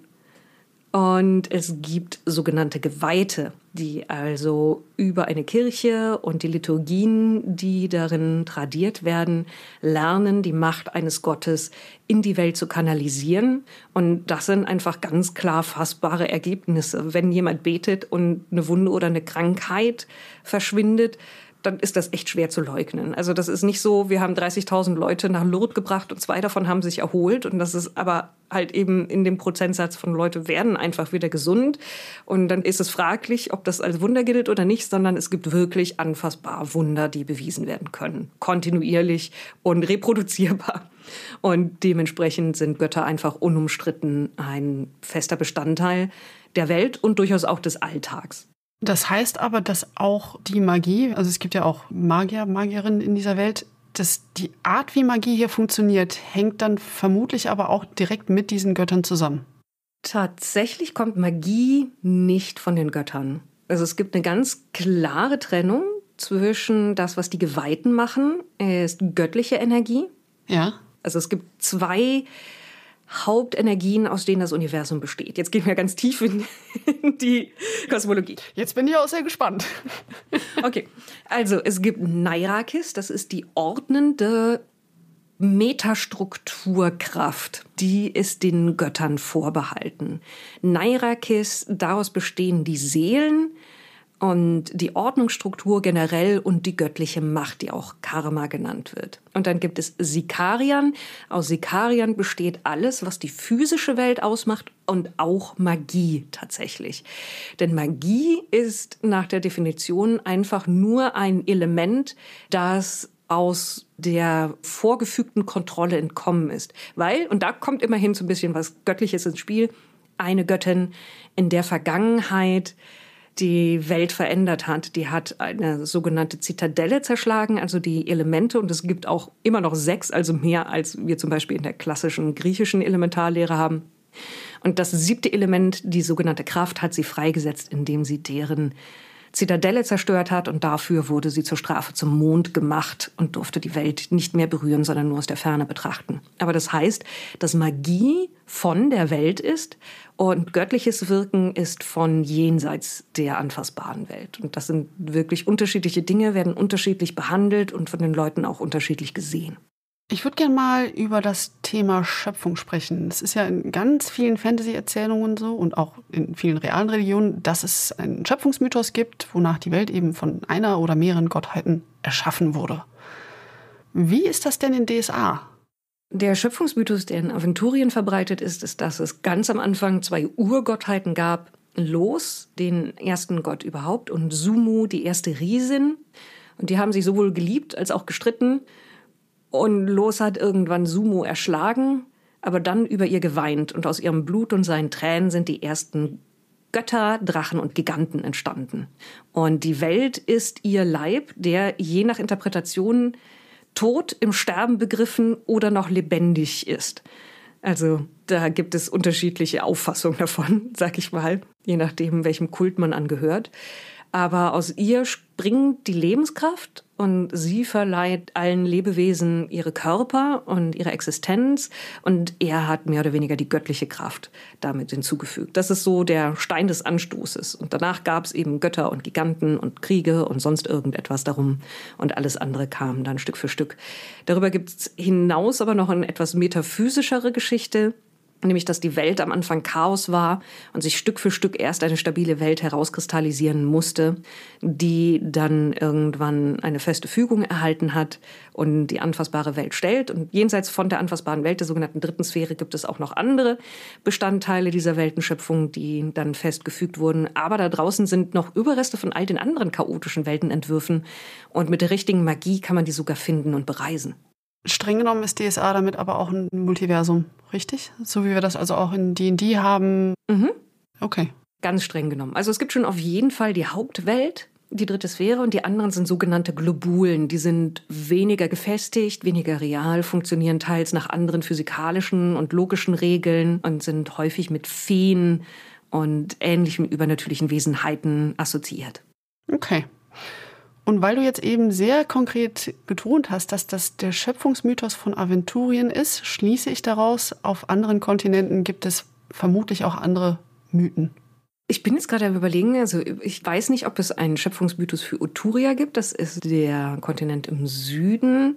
Und es gibt sogenannte Geweihte, die also über eine Kirche und die Liturgien, die darin tradiert werden, lernen, die Macht eines Gottes in die Welt zu kanalisieren. Und das sind einfach ganz klar fassbare Ergebnisse. Wenn jemand betet und eine Wunde oder eine Krankheit verschwindet, dann ist das echt schwer zu leugnen. Also das ist nicht so, wir haben dreißigtausend Leute nach Lourdes gebracht und zwei davon haben sich erholt. Und das ist aber halt eben in dem Prozentsatz von Leute werden einfach wieder gesund. Und dann ist es fraglich, ob das als Wunder gilt oder nicht, sondern es gibt wirklich anfassbar Wunder, die bewiesen werden können. Kontinuierlich und reproduzierbar. Und dementsprechend sind Götter einfach unumstritten ein fester Bestandteil der Welt und durchaus auch des Alltags. Das heißt aber, dass auch die Magie, also es gibt ja auch Magier, Magierinnen in dieser Welt, dass die Art, wie Magie hier funktioniert, hängt dann vermutlich aber auch direkt mit diesen Göttern zusammen. Tatsächlich kommt Magie nicht von den Göttern. Also es gibt eine ganz klare Trennung zwischen das, was die Geweihten machen, ist göttliche Energie. Ja. Also es gibt zwei Hauptenergien, aus denen das Universum besteht. Jetzt gehen wir ganz tief in die Kosmologie. Jetzt bin ich auch sehr gespannt. Okay, also es gibt Nairakis, das ist die ordnende Metastrukturkraft. Die ist den Göttern vorbehalten. Nairakis, daraus bestehen die Seelen und die Ordnungsstruktur generell und die göttliche Macht, die auch Karma genannt wird. Und dann gibt es Sikarian. Aus Sikarian besteht alles, was die physische Welt ausmacht und auch Magie tatsächlich. Denn Magie ist nach der Definition einfach nur ein Element, das aus der vorgefügten Kontrolle entkommen ist. Weil, und da kommt immerhin so ein bisschen was Göttliches ins Spiel, eine Göttin in der Vergangenheit die Welt verändert hat. Die hat eine sogenannte Zitadelle zerschlagen, also die Elemente. Und es gibt auch immer noch sechs, also mehr, als wir zum Beispiel in der klassischen griechischen Elementarlehre haben. Und das siebte Element, die sogenannte Kraft, hat sie freigesetzt, indem sie deren Zitadelle zerstört hat und dafür wurde sie zur Strafe zum Mond gemacht und durfte die Welt nicht mehr berühren, sondern nur aus der Ferne betrachten. Aber das heißt, dass Magie von der Welt ist und göttliches Wirken ist von jenseits der anfassbaren Welt. Und das sind wirklich unterschiedliche Dinge, werden unterschiedlich behandelt und von den Leuten auch unterschiedlich gesehen. Ich würde gerne mal über das Thema Schöpfung sprechen. Es ist ja in ganz vielen Fantasy-Erzählungen so und auch in vielen realen Religionen, dass es einen Schöpfungsmythos gibt, wonach die Welt eben von einer oder mehreren Gottheiten erschaffen wurde. Wie ist das denn in D S A? Der Schöpfungsmythos, der in Aventurien verbreitet ist, ist, dass es ganz am Anfang zwei Urgottheiten gab. Los, den ersten Gott überhaupt, und Sumu, die erste Riesin. Und die haben sich sowohl geliebt als auch gestritten. Und Los hat irgendwann Sumu erschlagen, aber dann über ihr geweint. Und aus ihrem Blut und seinen Tränen sind die ersten Götter, Drachen und Giganten entstanden. Und die Welt ist ihr Leib, der je nach Interpretation tot, im Sterben begriffen oder noch lebendig ist. Also da gibt es unterschiedliche Auffassungen davon, sag ich mal, je nachdem, welchem Kult man angehört. Aber aus ihr springt die Lebenskraft und sie verleiht allen Lebewesen ihre Körper und ihre Existenz und er hat mehr oder weniger die göttliche Kraft damit hinzugefügt. Das ist so der Stein des Anstoßes. Und danach gab es eben Götter und Giganten und Kriege und sonst irgendetwas darum und alles andere kam dann Stück für Stück. Darüber gibt es hinaus aber noch eine etwas metaphysischere Geschichte, nämlich dass die Welt am Anfang Chaos war und sich Stück für Stück erst eine stabile Welt herauskristallisieren musste, die dann irgendwann eine feste Fügung erhalten hat und die anfassbare Welt stellt. Und jenseits von der anfassbaren Welt, der sogenannten dritten Sphäre, gibt es auch noch andere Bestandteile dieser Weltenschöpfung, die dann festgefügt wurden. Aber da draußen sind noch Überreste von all den anderen chaotischen Weltenentwürfen und mit der richtigen Magie kann man die sogar finden und bereisen. Streng genommen ist D S A damit aber auch ein Multiversum, richtig? So wie wir das also auch in D und D haben. Mhm. Okay. Ganz streng genommen. Also es gibt schon auf jeden Fall die Hauptwelt, die dritte Sphäre, und die anderen sind sogenannte Globulen. Die sind weniger gefestigt, weniger real, funktionieren teils nach anderen physikalischen und logischen Regeln und sind häufig mit Feen und ähnlichen übernatürlichen Wesenheiten assoziiert. Okay. Und weil du jetzt eben sehr konkret betont hast, dass das der Schöpfungsmythos von Aventurien ist, schließe ich daraus, auf anderen Kontinenten gibt es vermutlich auch andere Mythen. Ich bin jetzt gerade am Überlegen, also ich weiß nicht, ob es einen Schöpfungsmythos für Uturia gibt. Das ist der Kontinent im Süden.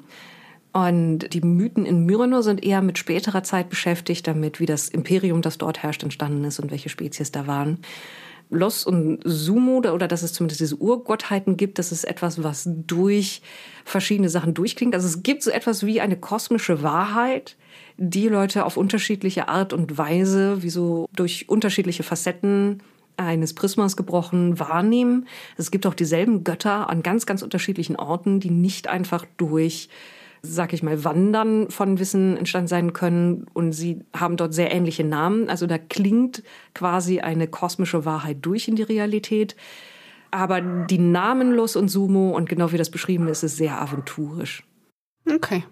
Und die Mythen in Myrnor sind eher mit späterer Zeit beschäftigt, damit wie das Imperium, das dort herrscht, entstanden ist und welche Spezies da waren. Los und Sumu, oder dass es zumindest diese Urgottheiten gibt, das ist etwas, was durch verschiedene Sachen durchklingt. Also es gibt so etwas wie eine kosmische Wahrheit, die Leute auf unterschiedliche Art und Weise, wie so durch unterschiedliche Facetten eines Prismas gebrochen, wahrnehmen. Es gibt auch dieselben Götter an ganz, ganz unterschiedlichen Orten, die nicht einfach durch, sag ich mal, Wandern von Wissen entstanden sein können. Und sie haben dort sehr ähnliche Namen. Also da klingt quasi eine kosmische Wahrheit durch in die Realität. Aber die Namen Los und Sumu, und genau wie das beschrieben ist, ist sehr aventurisch. Okay.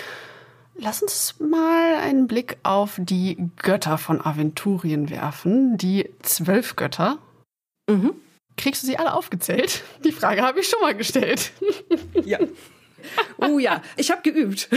Lass uns mal einen Blick auf die Götter von Aventurien werfen. Die zwölf Götter. Mhm. Kriegst du sie alle aufgezählt? Die Frage habe ich schon mal gestellt. Ja. Oh ja, ich habe geübt.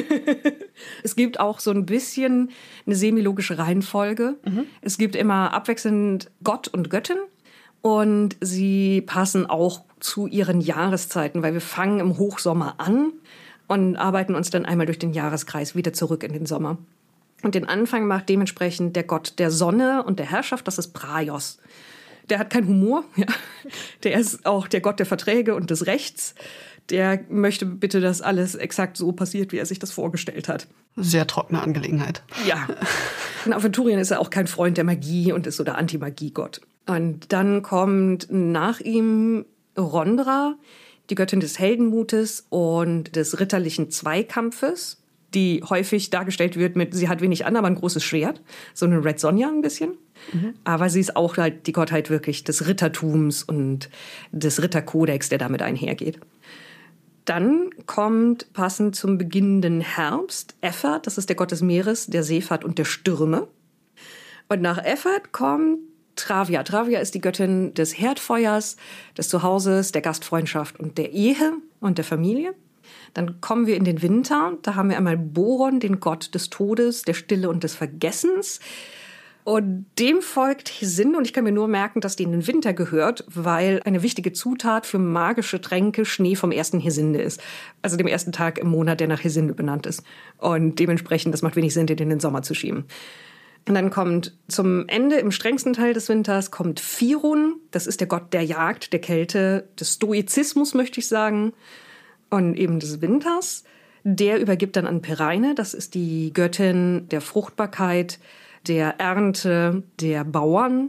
Es gibt auch so ein bisschen eine semilogische Reihenfolge. Mhm. Es gibt immer abwechselnd Gott und Göttin und sie passen auch zu ihren Jahreszeiten, weil wir fangen im Hochsommer an und arbeiten uns dann einmal durch den Jahreskreis wieder zurück in den Sommer. Und den Anfang macht dementsprechend der Gott der Sonne und der Herrschaft, das ist Praios. Der hat keinen Humor, ja. Der ist auch der Gott der Verträge und des Rechts. Der möchte bitte, dass alles exakt so passiert, wie er sich das vorgestellt hat. Sehr trockene Angelegenheit. Ja. In Aventurien ist er auch kein Freund der Magie und ist so der Anti-Magie-Gott. Und dann kommt nach ihm Rondra, die Göttin des Heldenmutes und des ritterlichen Zweikampfes, die häufig dargestellt wird mit, sie hat wenig an, aber ein großes Schwert. So eine Red Sonja ein bisschen. Mhm. Aber sie ist auch halt die Gottheit wirklich des Rittertums und des Ritterkodex, der damit einhergeht. Dann kommt passend zum beginnenden Herbst Effert, das ist der Gott des Meeres, der Seefahrt und der Stürme. Und nach Effert kommt Travia. Travia ist die Göttin des Herdfeuers, des Zuhauses, der Gastfreundschaft und der Ehe und der Familie. Dann kommen wir in den Winter. Da haben wir einmal Boron, den Gott des Todes, der Stille und des Vergessens. Und dem folgt Hesin. Und ich kann mir nur merken, dass die in den Winter gehört, weil eine wichtige Zutat für magische Tränke Schnee vom ersten Hesinde ist. Also dem ersten Tag im Monat, der nach Hesinde benannt ist. Und dementsprechend, das macht wenig Sinn, den in den Sommer zu schieben. Und dann kommt zum Ende, im strengsten Teil des Winters, kommt Firun. Das ist der Gott der Jagd, der Kälte, des Stoizismus, möchte ich sagen. Und eben des Winters. Der übergibt dann an Pereine. Das ist die Göttin der Fruchtbarkeit, der Ernte, der Bauern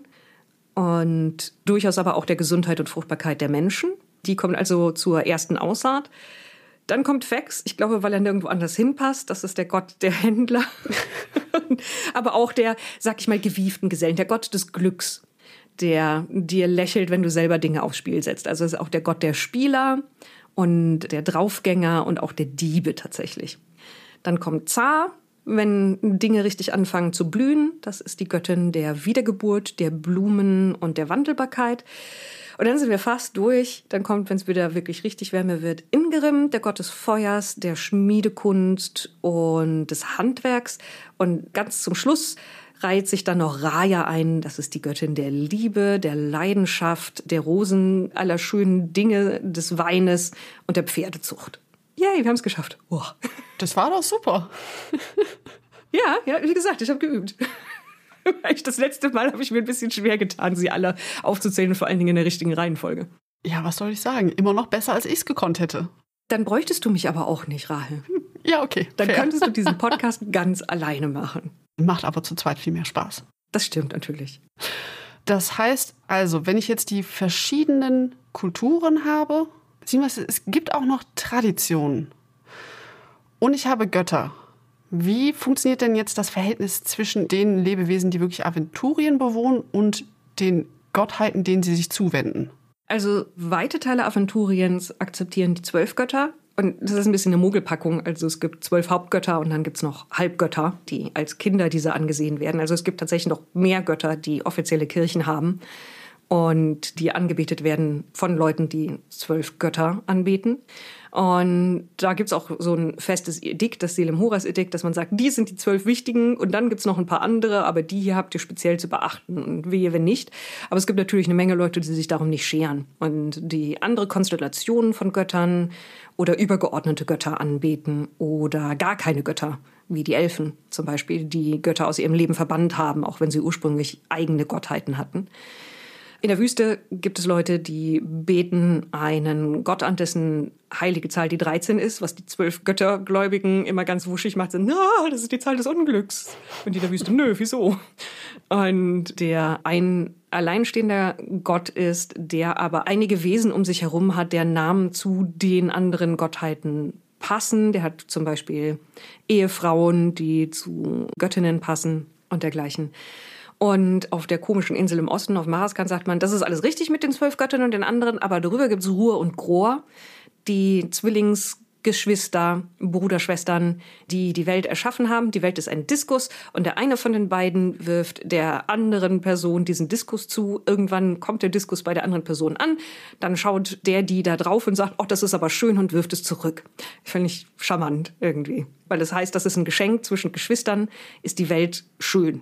und durchaus aber auch der Gesundheit und Fruchtbarkeit der Menschen. Die kommt also zur ersten Aussaat. Dann kommt Fex, ich glaube, weil er nirgendwo anders hinpasst. Das ist der Gott der Händler, aber auch der, sag ich mal, gewieften Gesellen, der Gott des Glücks, der dir lächelt, wenn du selber Dinge aufs Spiel setzt. Also ist auch der Gott der Spieler und der Draufgänger und auch der Diebe tatsächlich. Dann kommt Zar, wenn Dinge richtig anfangen zu blühen. Das ist die Göttin der Wiedergeburt, der Blumen und der Wandelbarkeit. Und dann sind wir fast durch. Dann kommt, wenn es wieder wirklich richtig wärmer wird, Ingrim, der Gott des Feuers, der Schmiedekunst und des Handwerks. Und ganz zum Schluss reiht sich dann noch Raya ein. Das ist die Göttin der Liebe, der Leidenschaft, der Rosen, aller schönen Dinge, des Weines und der Pferdezucht. Yay, wir haben es geschafft. Oh. Das war doch super. Ja, ja, wie gesagt, ich habe geübt. Das letzte Mal habe ich mir ein bisschen schwer getan, sie alle aufzuzählen, vor allen Dingen in der richtigen Reihenfolge. Ja, was soll ich sagen? Immer noch besser, als ich es gekonnt hätte. Dann bräuchtest du mich aber auch nicht, Rahel. Ja, okay. Dann fair. könntest du diesen Podcast ganz alleine machen. Macht aber zu zweit viel mehr Spaß. Das stimmt natürlich. Das heißt also, wenn ich jetzt die verschiedenen Kulturen habe, beziehungsweise es gibt auch noch Traditionen und ich habe Götter. Wie funktioniert denn jetzt das Verhältnis zwischen den Lebewesen, die wirklich Aventurien bewohnen und den Gottheiten, denen sie sich zuwenden? Also weite Teile Aventuriens akzeptieren die zwölf Götter. Und das ist ein bisschen eine Mogelpackung. Also es gibt zwölf Hauptgötter und dann gibt es noch Halbgötter, die als Kinder dieser angesehen werden. Also es gibt tatsächlich noch mehr Götter, die offizielle Kirchen haben und die angebetet werden von Leuten, die zwölf Götter anbeten. Und da gibt's auch so ein festes Edikt, das Selim-Horas-Edikt, dass man sagt, die sind die zwölf wichtigen und dann gibt's noch ein paar andere, aber die hier habt ihr speziell zu beachten und wehe, wenn nicht. Aber es gibt natürlich eine Menge Leute, die sich darum nicht scheren und die andere Konstellationen von Göttern oder übergeordnete Götter anbeten oder gar keine Götter, wie die Elfen zum Beispiel, die Götter aus ihrem Leben verbannt haben, auch wenn sie ursprünglich eigene Gottheiten hatten. In der Wüste gibt es Leute, die beten einen Gott an, dessen heilige Zahl die dreizehn ist, was die zwölf Göttergläubigen immer ganz wuschig macht. So, na, das ist die Zahl des Unglücks. Und die in der Wüste, nö, wieso? Und der ein alleinstehender Gott ist, der aber einige Wesen um sich herum hat, deren Namen zu den anderen Gottheiten passen. Der hat zum Beispiel Ehefrauen, die zu Göttinnen passen und dergleichen. Und auf der komischen Insel im Osten, auf Maraskan, sagt man, das ist alles richtig mit den zwölf Göttinnen und den anderen, aber darüber gibt es Ruhr und Gror, die Zwillingsgeschwister, Bruder, Schwestern, die die Welt erschaffen haben. Die Welt ist ein Diskus und der eine von den beiden wirft der anderen Person diesen Diskus zu. Irgendwann kommt der Diskus bei der anderen Person an, dann schaut der die da drauf und sagt, oh, das ist aber schön und wirft es zurück. Finde ich charmant irgendwie, weil das heißt, das ist ein Geschenk zwischen Geschwistern, ist die Welt schön.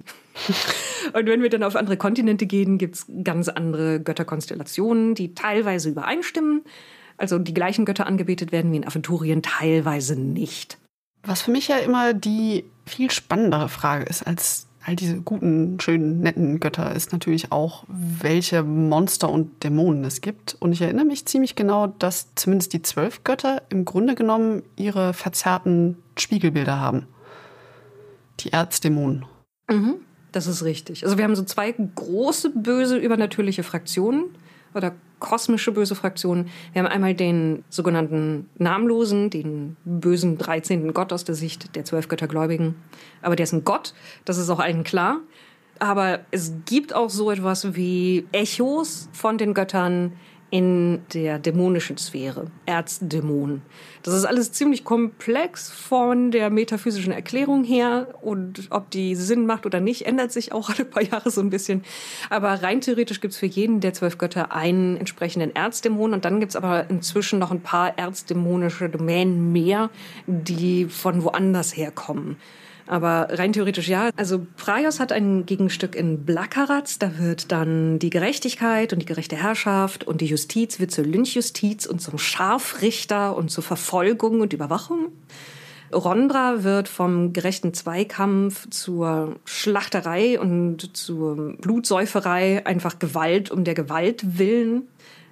Und wenn wir dann auf andere Kontinente gehen, gibt's ganz andere Götterkonstellationen, die teilweise übereinstimmen. Also die gleichen Götter angebetet werden wie in Aventurien, teilweise nicht. Was für mich ja immer die viel spannendere Frage ist als all diese guten, schönen, netten Götter, ist natürlich auch, welche Monster und Dämonen es gibt. Und ich erinnere mich ziemlich genau, dass zumindest die zwölf Götter im Grunde genommen ihre verzerrten Spiegelbilder haben. Die Erzdämonen. Mhm. Das ist richtig. Also wir haben so zwei große, böse, übernatürliche Fraktionen oder kosmische böse Fraktionen. Wir haben einmal den sogenannten Namenlosen, den bösen dreizehnten Gott aus der Sicht der zwölf Göttergläubigen. Aber der ist ein Gott, das ist auch allen klar. Aber es gibt auch so etwas wie Echos von den Göttern, in der dämonischen Sphäre, Erzdämonen. Das ist alles ziemlich komplex von der metaphysischen Erklärung her und ob die Sinn macht oder nicht, ändert sich auch alle paar Jahre so ein bisschen. Aber rein theoretisch gibt es für jeden der zwölf Götter einen entsprechenden Erzdämon und dann gibt es aber inzwischen noch ein paar erzdämonische Domänen mehr, die von woanders herkommen. Aber rein theoretisch ja. Also Praios hat ein Gegenstück in Blackaratz. Da wird dann die Gerechtigkeit und die gerechte Herrschaft und die Justiz wird zur Lynchjustiz und zum Scharfrichter und zur Verfolgung und Überwachung. Rondra wird vom gerechten Zweikampf zur Schlachterei und zur Blutsäuferei, einfach Gewalt um der Gewalt willen.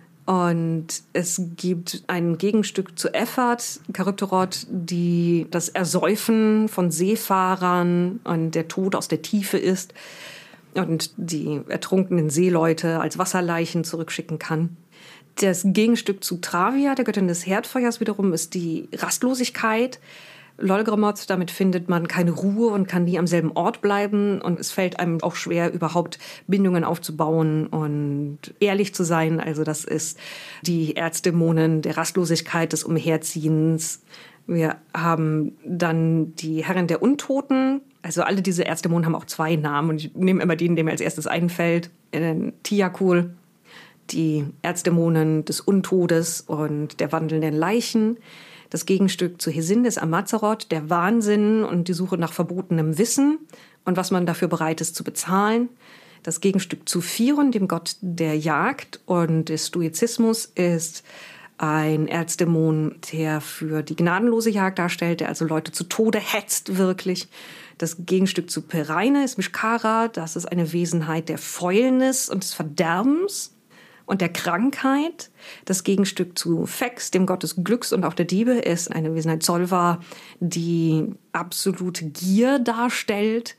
Und es gibt ein Gegenstück zu Effat, Charybdorot, die das Ersäufen von Seefahrern und der Tod aus der Tiefe ist und die ertrunkenen Seeleute als Wasserleichen zurückschicken kann. Das Gegenstück zu Travia, der Göttin des Herdfeuers wiederum, ist die Rastlosigkeit. Lolgromot, damit findet man keine Ruhe und kann nie am selben Ort bleiben. Und es fällt einem auch schwer, überhaupt Bindungen aufzubauen und ehrlich zu sein. Also das ist die Erzdämonen der Rastlosigkeit, des Umherziehens. Wir haben dann die Herrin der Untoten. Also alle diese Erzdämonen haben auch zwei Namen. Und ich nehme immer den, der mir als erstes einfällt. Tiakul, die Erzdämonen des Untodes und der wandelnden Leichen. Das Gegenstück zu Hesin ist Amazaroth, der Wahnsinn und die Suche nach verbotenem Wissen und was man dafür bereit ist zu bezahlen. Das Gegenstück zu Firon, dem Gott der Jagd und des Stoizismus, ist ein Erzdämon, der für die gnadenlose Jagd darstellt, der also Leute zu Tode hetzt wirklich. Das Gegenstück zu Pereine ist Mishkara, das ist eine Wesenheit der Fäulnis und des Verderbens und der Krankheit. Das Gegenstück zu Fex, dem Gott des Glücks und auch der Diebe, ist eine Wesenheit Solva, die absolute Gier darstellt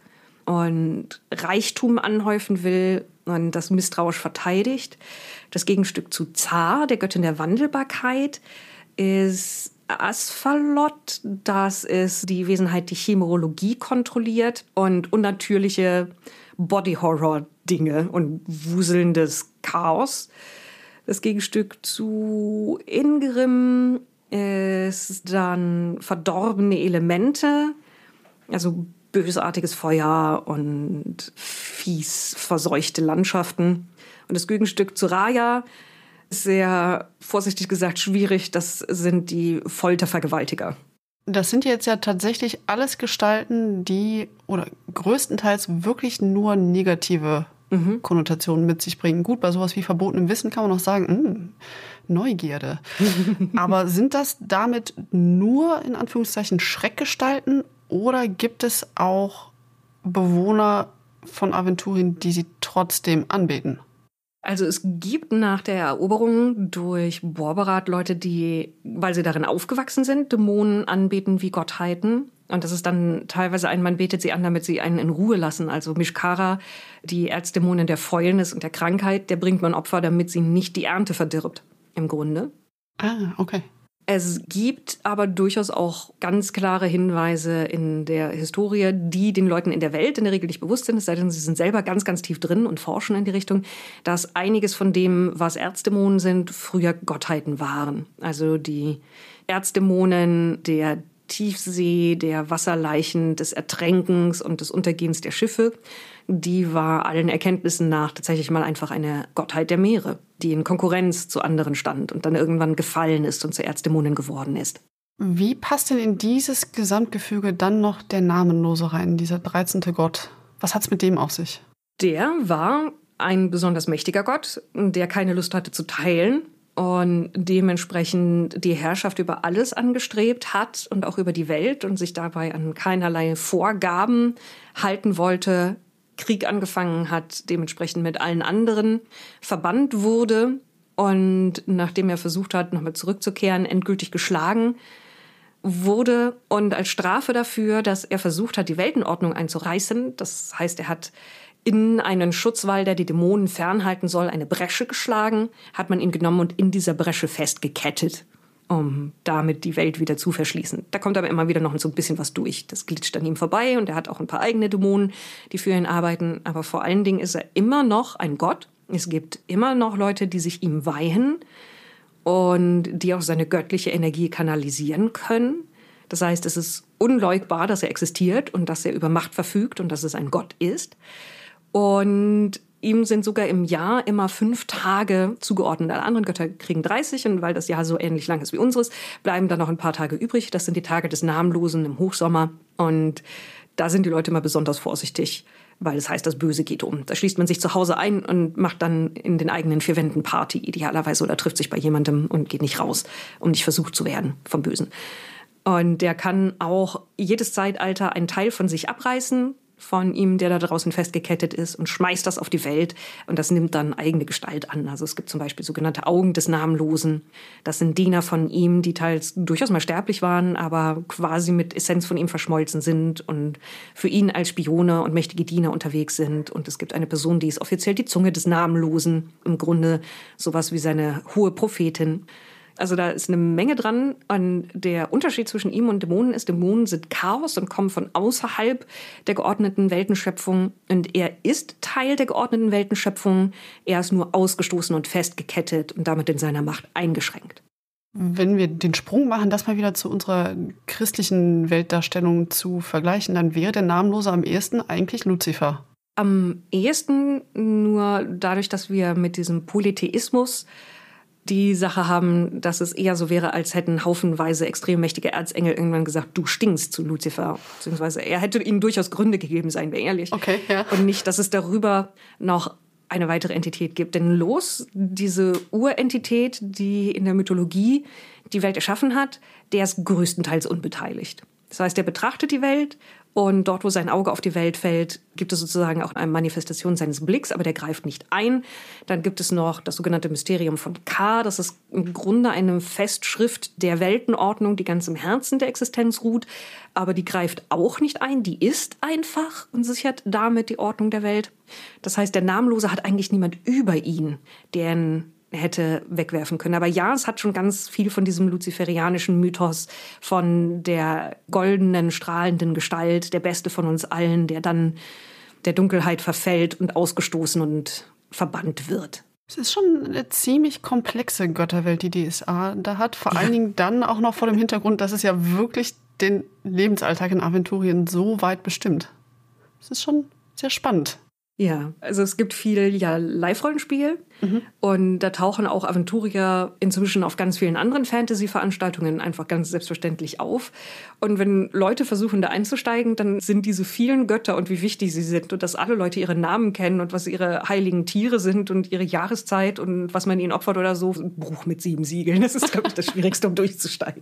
und Reichtum anhäufen will und das misstrauisch verteidigt. Das Gegenstück zu Zar, der Göttin der Wandelbarkeit, ist Asphalot. Das ist die Wesenheit, die Chirologie kontrolliert und unnatürliche Body-Horror-Dinge und wuselndes Chaos. Das Gegenstück zu Ingrim ist dann verdorbene Elemente, also bösartiges Feuer und fies verseuchte Landschaften. Und das Gegenstück zu Raya ist sehr, vorsichtig gesagt, schwierig. Das sind die Foltervergewaltiger. Das sind jetzt ja tatsächlich alles Gestalten, die oder größtenteils wirklich nur negative mhm. Konnotationen mit sich bringen. Gut, bei sowas wie verbotenem Wissen kann man noch sagen, mh, Neugierde. Aber sind das damit nur in Anführungszeichen Schreckgestalten oder gibt es auch Bewohner von Aventurien, die sie trotzdem anbeten? Also es gibt nach der Eroberung durch Borberat Leute, die, weil sie darin aufgewachsen sind, Dämonen anbeten wie Gottheiten. Und das ist dann teilweise ein, man betet sie an, damit sie einen in Ruhe lassen. Also Mishkara, die Erzdämonin der Fäulnis und der Krankheit, der bringt man Opfer, damit sie nicht die Ernte verdirbt, im Grunde. Ah, okay. Es gibt aber durchaus auch ganz klare Hinweise in der Historie, die den Leuten in der Welt in der Regel nicht bewusst sind, es sei denn, sie sind selber ganz, ganz tief drin und forschen in die Richtung, dass einiges von dem, was Erzdämonen sind, früher Gottheiten waren. Also die Erzdämonen der Tiefsee, der Wasserleichen, des Ertränkens und des Untergehens der Schiffe, die war allen Erkenntnissen nach tatsächlich mal einfach eine Gottheit der Meere, die in Konkurrenz zu anderen stand und dann irgendwann gefallen ist und zur Erzdämonin geworden ist. Wie passt denn in dieses Gesamtgefüge dann noch der Namenlose rein, dieser dreizehnte Gott? Was hat's mit dem auf sich? Der war ein besonders mächtiger Gott, der keine Lust hatte zu teilen und dementsprechend die Herrschaft über alles angestrebt hat und auch über die Welt und sich dabei an keinerlei Vorgaben halten wollte, Krieg angefangen hat, dementsprechend mit allen anderen verbannt wurde und nachdem er versucht hat, nochmal zurückzukehren, endgültig geschlagen wurde und als Strafe dafür, dass er versucht hat, die Weltenordnung einzureißen, das heißt, er hat in einen Schutzwall, der die Dämonen fernhalten soll, eine Bresche geschlagen, hat man ihn genommen und in dieser Bresche festgekettet, um damit die Welt wieder zu verschließen. Da kommt aber immer wieder noch so ein bisschen was durch. Das glitscht an ihm vorbei und er hat auch ein paar eigene Dämonen, die für ihn arbeiten. Aber vor allen Dingen ist er immer noch ein Gott Es gibt immer noch Leute, die sich ihm weihen und die auch seine göttliche Energie kanalisieren können. Das heißt, es ist unleugbar, dass er existiert und dass er über Macht verfügt und dass es ein Gott ist. Und ihm sind sogar im Jahr immer fünf Tage zugeordnet. Alle anderen Götter kriegen dreißig und weil das Jahr so ähnlich lang ist wie unseres, bleiben dann noch ein paar Tage übrig. Das sind die Tage des Namenlosen im Hochsommer. Und da sind die Leute immer besonders vorsichtig, weil es heißt, das Böse geht um. Da schließt man sich zu Hause ein und macht dann in den eigenen vier Wänden Party, idealerweise, oder trifft sich bei jemandem und geht nicht raus, um nicht versucht zu werden vom Bösen. Und der kann auch jedes Zeitalter einen Teil von sich abreißen, von ihm, der da draußen festgekettet ist, und schmeißt das auf die Welt. Und das nimmt dann eigene Gestalt an. Also es gibt zum Beispiel sogenannte Augen des Namenlosen. Das sind Diener von ihm, die teils durchaus mal sterblich waren, aber quasi mit Essenz von ihm verschmolzen sind und für ihn als Spione und mächtige Diener unterwegs sind. Und es gibt eine Person, die ist offiziell die Zunge des Namenlosen. Im Grunde sowas wie seine hohe Prophetin. Also da ist eine Menge dran. Und der Unterschied zwischen ihm und Dämonen ist, Dämonen sind Chaos und kommen von außerhalb der geordneten Weltenschöpfung. Und er ist Teil der geordneten Weltenschöpfung. Er ist nur ausgestoßen und festgekettet und damit in seiner Macht eingeschränkt. Wenn wir den Sprung machen, das mal wieder zu unserer christlichen Weltdarstellung zu vergleichen, dann wäre der Namenlose am ehesten eigentlich Luzifer. Am ehesten nur dadurch, dass wir mit diesem Polytheismus die Sache haben, dass es eher so wäre, als hätten haufenweise extrem mächtige Erzengel irgendwann gesagt, du stinkst zu Luzifer. Beziehungsweise er hätte ihnen durchaus Gründe gegeben, seien wir ehrlich. Okay, ja. Und nicht, dass es darüber noch eine weitere Entität gibt. Denn Los, diese Urentität, die in der Mythologie die Welt erschaffen hat, der ist größtenteils unbeteiligt. Das heißt, er betrachtet die Welt und dort, wo sein Auge auf die Welt fällt, gibt es sozusagen auch eine Manifestation seines Blicks, aber der greift nicht ein. Dann gibt es noch das sogenannte Mysterium von Ka. Das ist im Grunde eine Festschrift der Weltenordnung, die ganz im Herzen der Existenz ruht, aber die greift auch nicht ein. Die ist einfach und sichert damit die Ordnung der Welt. Das heißt, der Namenlose hat eigentlich niemand über ihn, der ihn hätte wegwerfen können. Aber ja, es hat schon ganz viel von diesem luziferianischen Mythos, von der goldenen, strahlenden Gestalt, der Beste von uns allen, der dann der Dunkelheit verfällt und ausgestoßen und verbannt wird. Es ist schon eine ziemlich komplexe Götterwelt, die D S A da hat. Vor Ja. allen Dingen dann auch noch vor dem Hintergrund, dass es ja wirklich den Lebensalltag in Aventurien so weit bestimmt. Es ist schon sehr spannend. Ja, also es gibt viel ja Live-Rollenspiel mhm. und da tauchen auch Aventurier inzwischen auf ganz vielen anderen Fantasy-Veranstaltungen einfach ganz selbstverständlich auf. Und wenn Leute versuchen, da einzusteigen, dann sind diese vielen Götter und wie wichtig sie sind und dass alle Leute ihre Namen kennen und was ihre heiligen Tiere sind und ihre Jahreszeit und was man ihnen opfert oder so, ein Bruch mit sieben Siegeln. Das ist, glaube ich, das Schwierigste, um durchzusteigen.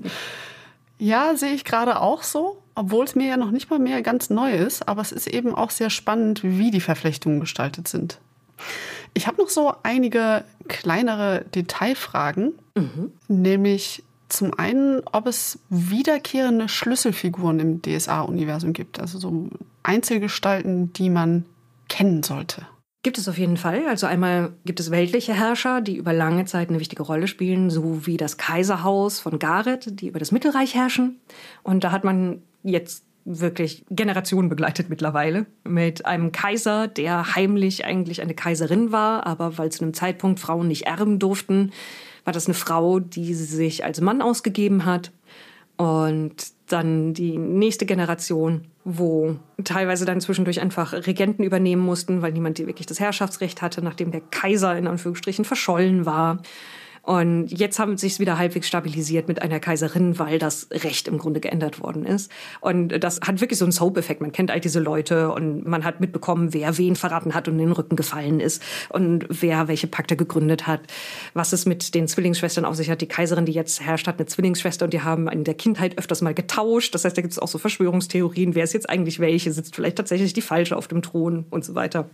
Ja, sehe ich gerade auch so, obwohl es mir ja noch nicht mal mehr ganz neu ist. Aber es ist eben auch sehr spannend, wie die Verflechtungen gestaltet sind. Ich habe noch so einige kleinere Detailfragen, mhm. nämlich zum einen, ob es wiederkehrende Schlüsselfiguren im D S A-Universum gibt, also so Einzelgestalten, die man kennen sollte. Gibt es auf jeden Fall. Also einmal gibt es weltliche Herrscher, die über lange Zeit eine wichtige Rolle spielen, so wie das Kaiserhaus von Gareth, die über das Mittelreich herrschen. Und da hat man jetzt wirklich Generationen begleitet mittlerweile mit einem Kaiser, der heimlich eigentlich eine Kaiserin war, aber weil zu einem Zeitpunkt Frauen nicht erben durften, war das eine Frau, die sich als Mann ausgegeben hat. Und dann die nächste Generation, wo teilweise dann zwischendurch einfach Regenten übernehmen mussten, weil niemand wirklich das Herrschaftsrecht hatte, nachdem der Kaiser in Anführungsstrichen verschollen war. Und jetzt haben sich es wieder halbwegs stabilisiert mit einer Kaiserin, weil das Recht im Grunde geändert worden ist. Und das hat wirklich so einen Soap-Effekt. Man kennt all diese Leute und man hat mitbekommen, wer wen verraten hat und in den Rücken gefallen ist und wer welche Pakte gegründet hat. Was es mit den Zwillingsschwestern auf sich hat. Die Kaiserin, die jetzt herrscht, hat eine Zwillingsschwester und die haben in der Kindheit öfters mal getauscht. Das heißt, da gibt es auch so Verschwörungstheorien. Wer ist jetzt eigentlich welche? Sitzt vielleicht tatsächlich die Falsche auf dem Thron und so weiter.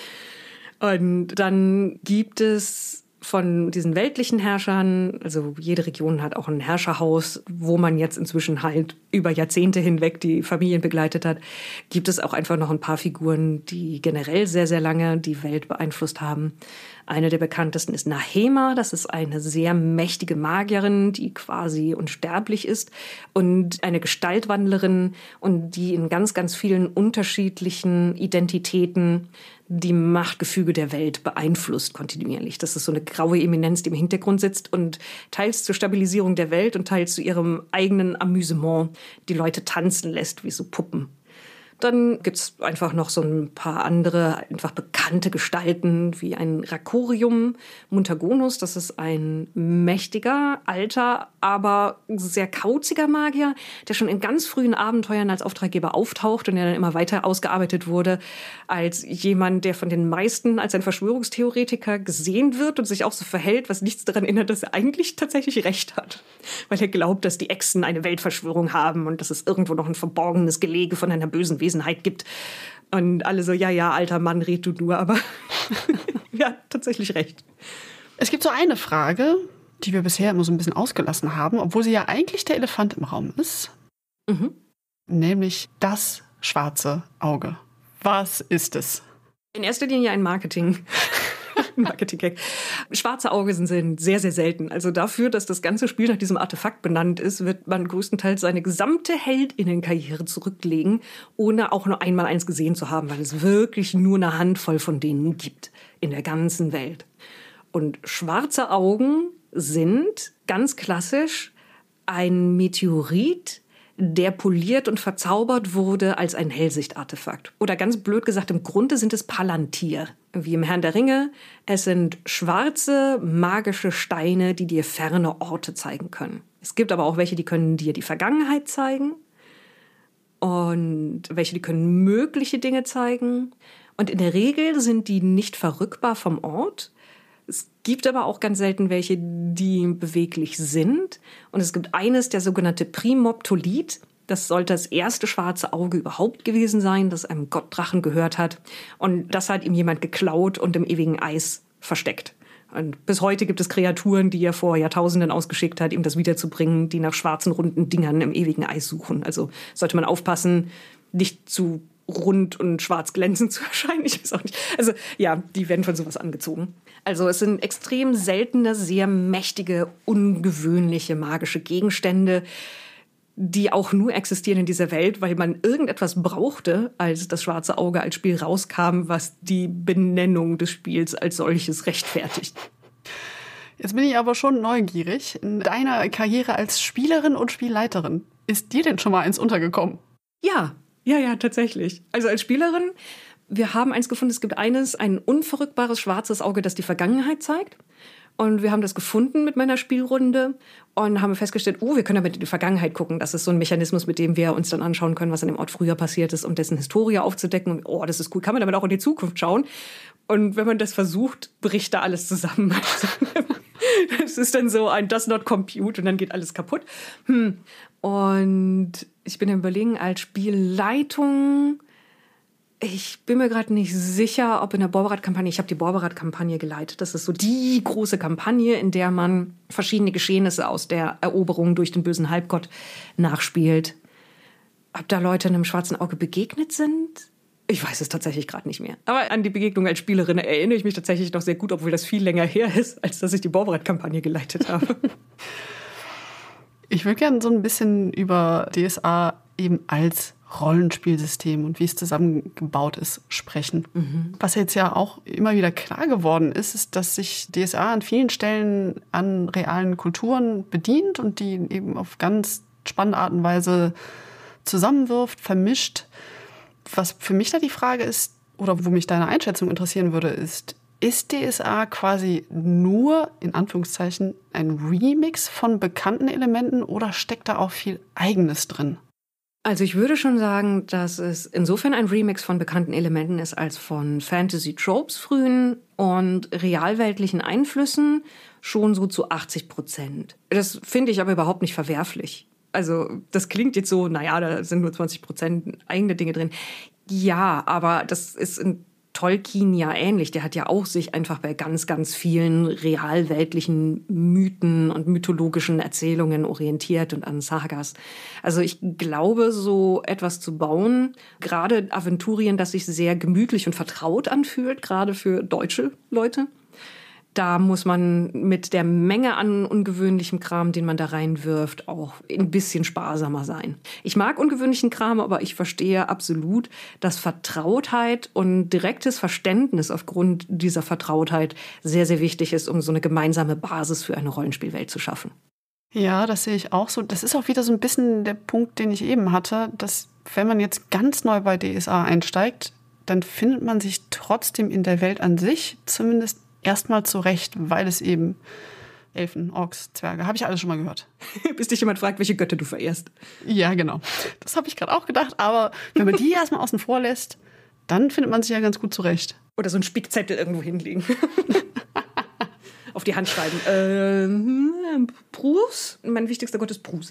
Und dann gibt es von diesen weltlichen Herrschern, also jede Region hat auch ein Herrscherhaus, wo man jetzt inzwischen halt über Jahrzehnte hinweg die Familien begleitet hat, gibt es auch einfach noch ein paar Figuren, die generell sehr, sehr lange die Welt beeinflusst haben. Eine der bekanntesten ist Nahema, das ist eine sehr mächtige Magierin, die quasi unsterblich ist und eine Gestaltwandlerin und die in ganz, ganz vielen unterschiedlichen Identitäten die Machtgefüge der Welt beeinflusst kontinuierlich. Das ist so eine graue Eminenz, die im Hintergrund sitzt und teils zur Stabilisierung der Welt und teils zu ihrem eigenen Amüsement die Leute tanzen lässt wie so Puppen. Dann gibt's einfach noch so ein paar andere, einfach bekannte Gestalten, wie ein Rakorium Muntagonus. Das ist ein mächtiger, alter, aber sehr kauziger Magier, der schon in ganz frühen Abenteuern als Auftraggeber auftaucht und der dann immer weiter ausgearbeitet wurde als jemand, der von den meisten als ein Verschwörungstheoretiker gesehen wird und sich auch so verhält, was nichts daran erinnert, dass er eigentlich tatsächlich recht hat. Weil er glaubt, dass die Echsen eine Weltverschwörung haben und dass es irgendwo noch ein verborgenes Gelege von einer bösen Wesenheit gibt. Und alle so, ja, ja, alter Mann, red du nur, aber ja, tatsächlich recht. Es gibt so eine Frage, die wir bisher immer so ein bisschen ausgelassen haben, obwohl sie ja eigentlich der Elefant im Raum ist. Mhm. Nämlich das schwarze Auge. Was ist es? In erster Linie ein Marketing. Marketing-Gag. Schwarze Auge sind sehr, sehr selten. Also dafür, dass das ganze Spiel nach diesem Artefakt benannt ist, wird man größtenteils seine gesamte Heldinnenkarriere zurücklegen, ohne auch nur einmal eins gesehen zu haben, weil es wirklich nur eine Handvoll von denen gibt in der ganzen Welt. Und schwarze Augen sind ganz klassisch ein Meteorit, der poliert und verzaubert wurde als ein Hellsichtartefakt. Oder ganz blöd gesagt, im Grunde sind es Palantir, wie im Herrn der Ringe. Es sind schwarze, magische Steine, die dir ferne Orte zeigen können. Es gibt aber auch welche, die können dir die Vergangenheit zeigen und welche, die können mögliche Dinge zeigen. Und in der Regel sind die nicht verrückbar vom Ort. Es gibt aber auch ganz selten welche, die beweglich sind. Und es gibt eines, der sogenannte Primoptolit. Das sollte das erste schwarze Auge überhaupt gewesen sein, das einem Gottdrachen gehört hat. Und das hat ihm jemand geklaut und im ewigen Eis versteckt. Und bis heute gibt es Kreaturen, die er vor Jahrtausenden ausgeschickt hat, ihm das wiederzubringen, die nach schwarzen, runden Dingern im ewigen Eis suchen. Also sollte man aufpassen, nicht zu rund und schwarz glänzend zu erscheinen. Ich weiß auch nicht. Also ja, die werden von sowas angezogen. Also es sind extrem seltene, sehr mächtige, ungewöhnliche magische Gegenstände, die auch nur existieren in dieser Welt, weil man irgendetwas brauchte, als das schwarze Auge als Spiel rauskam, was die Benennung des Spiels als solches rechtfertigt. Jetzt bin ich aber schon neugierig. In deiner Karriere als Spielerin und Spielleiterin, ist dir denn schon mal eins untergekommen? Ja. Ja, ja, tatsächlich. Also als Spielerin, wir haben eins gefunden, es gibt eines, ein unverrückbares schwarzes Auge, das die Vergangenheit zeigt. Und wir haben das gefunden mit meiner Spielrunde und haben festgestellt, oh, wir können damit in die Vergangenheit gucken. Das ist so ein Mechanismus, mit dem wir uns dann anschauen können, was an dem Ort früher passiert ist, um dessen Historie aufzudecken. Und, oh, das ist cool. Kann man damit auch in die Zukunft schauen? Und wenn man das versucht, bricht da alles zusammen. Das ist dann so ein does not compute und dann geht alles kaputt. Hm. Und ich bin im Überlegen, als Spielleitung, ich bin mir gerade nicht sicher, ob in der Borberat-Kampagne, ich habe die Borberat-Kampagne geleitet. Das ist so die große Kampagne, in der man verschiedene Geschehnisse aus der Eroberung durch den bösen Halbgott nachspielt. Ob da Leute einem schwarzen Auge begegnet sind? Ich weiß es tatsächlich gerade nicht mehr. Aber an die Begegnung als Spielerin erinnere ich mich tatsächlich noch sehr gut, obwohl das viel länger her ist, als dass ich die Borberat-Kampagne geleitet habe. Ich würde gerne so ein bisschen über D S A eben als Rollenspielsystem und wie es zusammengebaut ist, sprechen. Mhm. Was jetzt ja auch immer wieder klar geworden ist, ist, dass sich D S A an vielen Stellen an realen Kulturen bedient und die eben auf ganz spannende Art und Weise zusammenwirft, vermischt. Was für mich da die Frage ist, oder wo mich deine Einschätzung interessieren würde, ist, ist D S A quasi nur, in Anführungszeichen, ein Remix von bekannten Elementen oder steckt da auch viel Eigenes drin? Also ich würde schon sagen, dass es insofern ein Remix von bekannten Elementen ist, als von Fantasy-Tropes frühen und realweltlichen Einflüssen schon so zu achtzig Prozent. Das finde ich aber überhaupt nicht verwerflich. Also das klingt jetzt so, naja, da sind nur zwanzig Prozent eigene Dinge drin. Ja, aber das ist in Tolkien ja ähnlich. Der hat ja auch sich einfach bei ganz, ganz vielen realweltlichen Mythen und mythologischen Erzählungen orientiert und an Sagas. Also ich glaube, so etwas zu bauen, gerade Aventurien, das sich sehr gemütlich und vertraut anfühlt, gerade für deutsche Leute, Da muss man mit der Menge an ungewöhnlichem Kram, den man da reinwirft, auch ein bisschen sparsamer sein. Ich mag ungewöhnlichen Kram, aber ich verstehe absolut, dass Vertrautheit und direktes Verständnis aufgrund dieser Vertrautheit sehr, sehr wichtig ist, um so eine gemeinsame Basis für eine Rollenspielwelt zu schaffen. Ja, das sehe ich auch so. Das ist auch wieder so ein bisschen der Punkt, den ich eben hatte, dass wenn man jetzt ganz neu bei D S A einsteigt, dann findet man sich trotzdem in der Welt an sich zumindest erstmal zurecht, weil es eben Elfen, Orks, Zwerge, habe ich alles schon mal gehört. Bis dich jemand fragt, welche Götter du verehrst. Ja, genau. Das habe ich gerade auch gedacht. Aber wenn man die erstmal außen vor lässt, dann findet man sich ja ganz gut zurecht. Oder so einen Spickzettel irgendwo hinlegen. Auf die Hand schreiben. Äh, Bruce? Mein wichtigster Gott ist Bruce.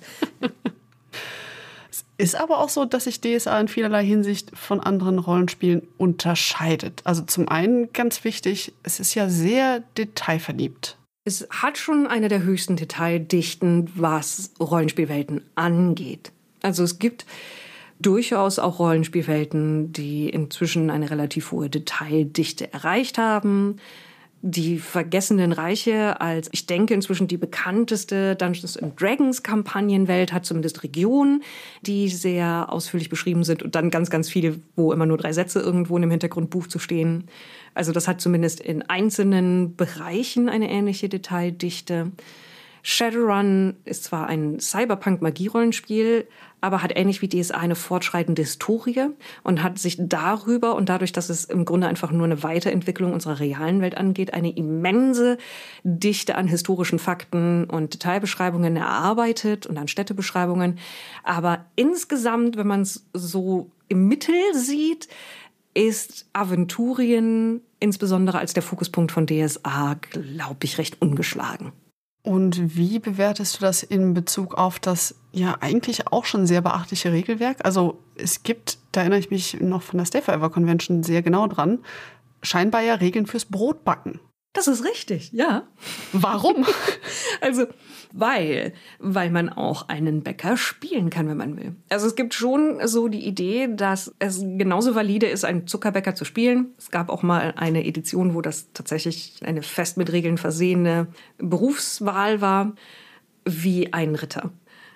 Es ist aber auch so, dass sich D S A in vielerlei Hinsicht von anderen Rollenspielen unterscheidet. Also zum einen ganz wichtig, es ist ja sehr detailverliebt. Es hat schon eine der höchsten Detaildichten, was Rollenspielwelten angeht. Also es gibt durchaus auch Rollenspielwelten, die inzwischen eine relativ hohe Detaildichte erreicht haben. Die Vergessenen Reiche als, ich denke, inzwischen die bekannteste Dungeons and Dragons Kampagnenwelt hat zumindest Regionen, die sehr ausführlich beschrieben sind und dann ganz, ganz viele, wo immer nur drei Sätze irgendwo in dem Hintergrundbuch zu stehen. Also das hat zumindest in einzelnen Bereichen eine ähnliche Detaildichte. Shadowrun ist zwar ein Cyberpunk-Magie-Rollenspiel, aber hat ähnlich wie D S A eine fortschreitende Historie und hat sich darüber und dadurch, dass es im Grunde einfach nur eine Weiterentwicklung unserer realen Welt angeht, eine immense Dichte an historischen Fakten und Detailbeschreibungen erarbeitet und an Städtebeschreibungen. Aber insgesamt, wenn man es so im Mittel sieht, ist Aventurien, insbesondere als der Fokuspunkt von D S A, glaube ich, recht ungeschlagen. Und wie bewertest du das in Bezug auf das ja eigentlich auch schon sehr beachtliche Regelwerk? Also es gibt, da erinnere ich mich noch von der Stay Forever Convention sehr genau dran, scheinbar ja Regeln fürs Brotbacken. Das ist richtig, ja. Warum? Also, weil, weil man auch einen Bäcker spielen kann, wenn man will. Also es gibt schon so die Idee, dass es genauso valide ist, einen Zuckerbäcker zu spielen. Es gab auch mal eine Edition, wo das tatsächlich eine fest mit Regeln versehene Berufswahl war, wie ein Ritter.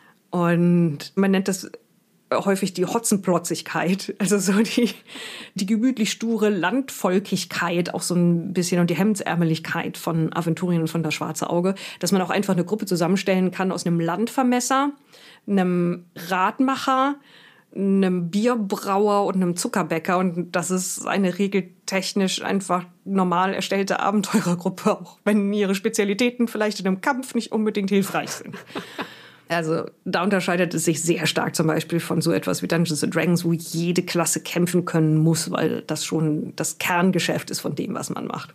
Und man nennt das häufig die Hotzenplotzigkeit, also so die, die gemütlich sture Landvolkigkeit, auch so ein bisschen und die Hemdsärmeligkeit von Aventurien und von das Schwarze Auge, dass man auch einfach eine Gruppe zusammenstellen kann aus einem Landvermesser, einem Radmacher, einem Bierbrauer und einem Zuckerbäcker und das ist eine regeltechnisch einfach normal erstellte Abenteurergruppe, auch wenn ihre Spezialitäten vielleicht in einem Kampf nicht unbedingt hilfreich sind. Also da unterscheidet es sich sehr stark zum Beispiel von so etwas wie Dungeons and Dragons, wo jede Klasse kämpfen können muss, weil das schon das Kerngeschäft ist von dem, was man macht.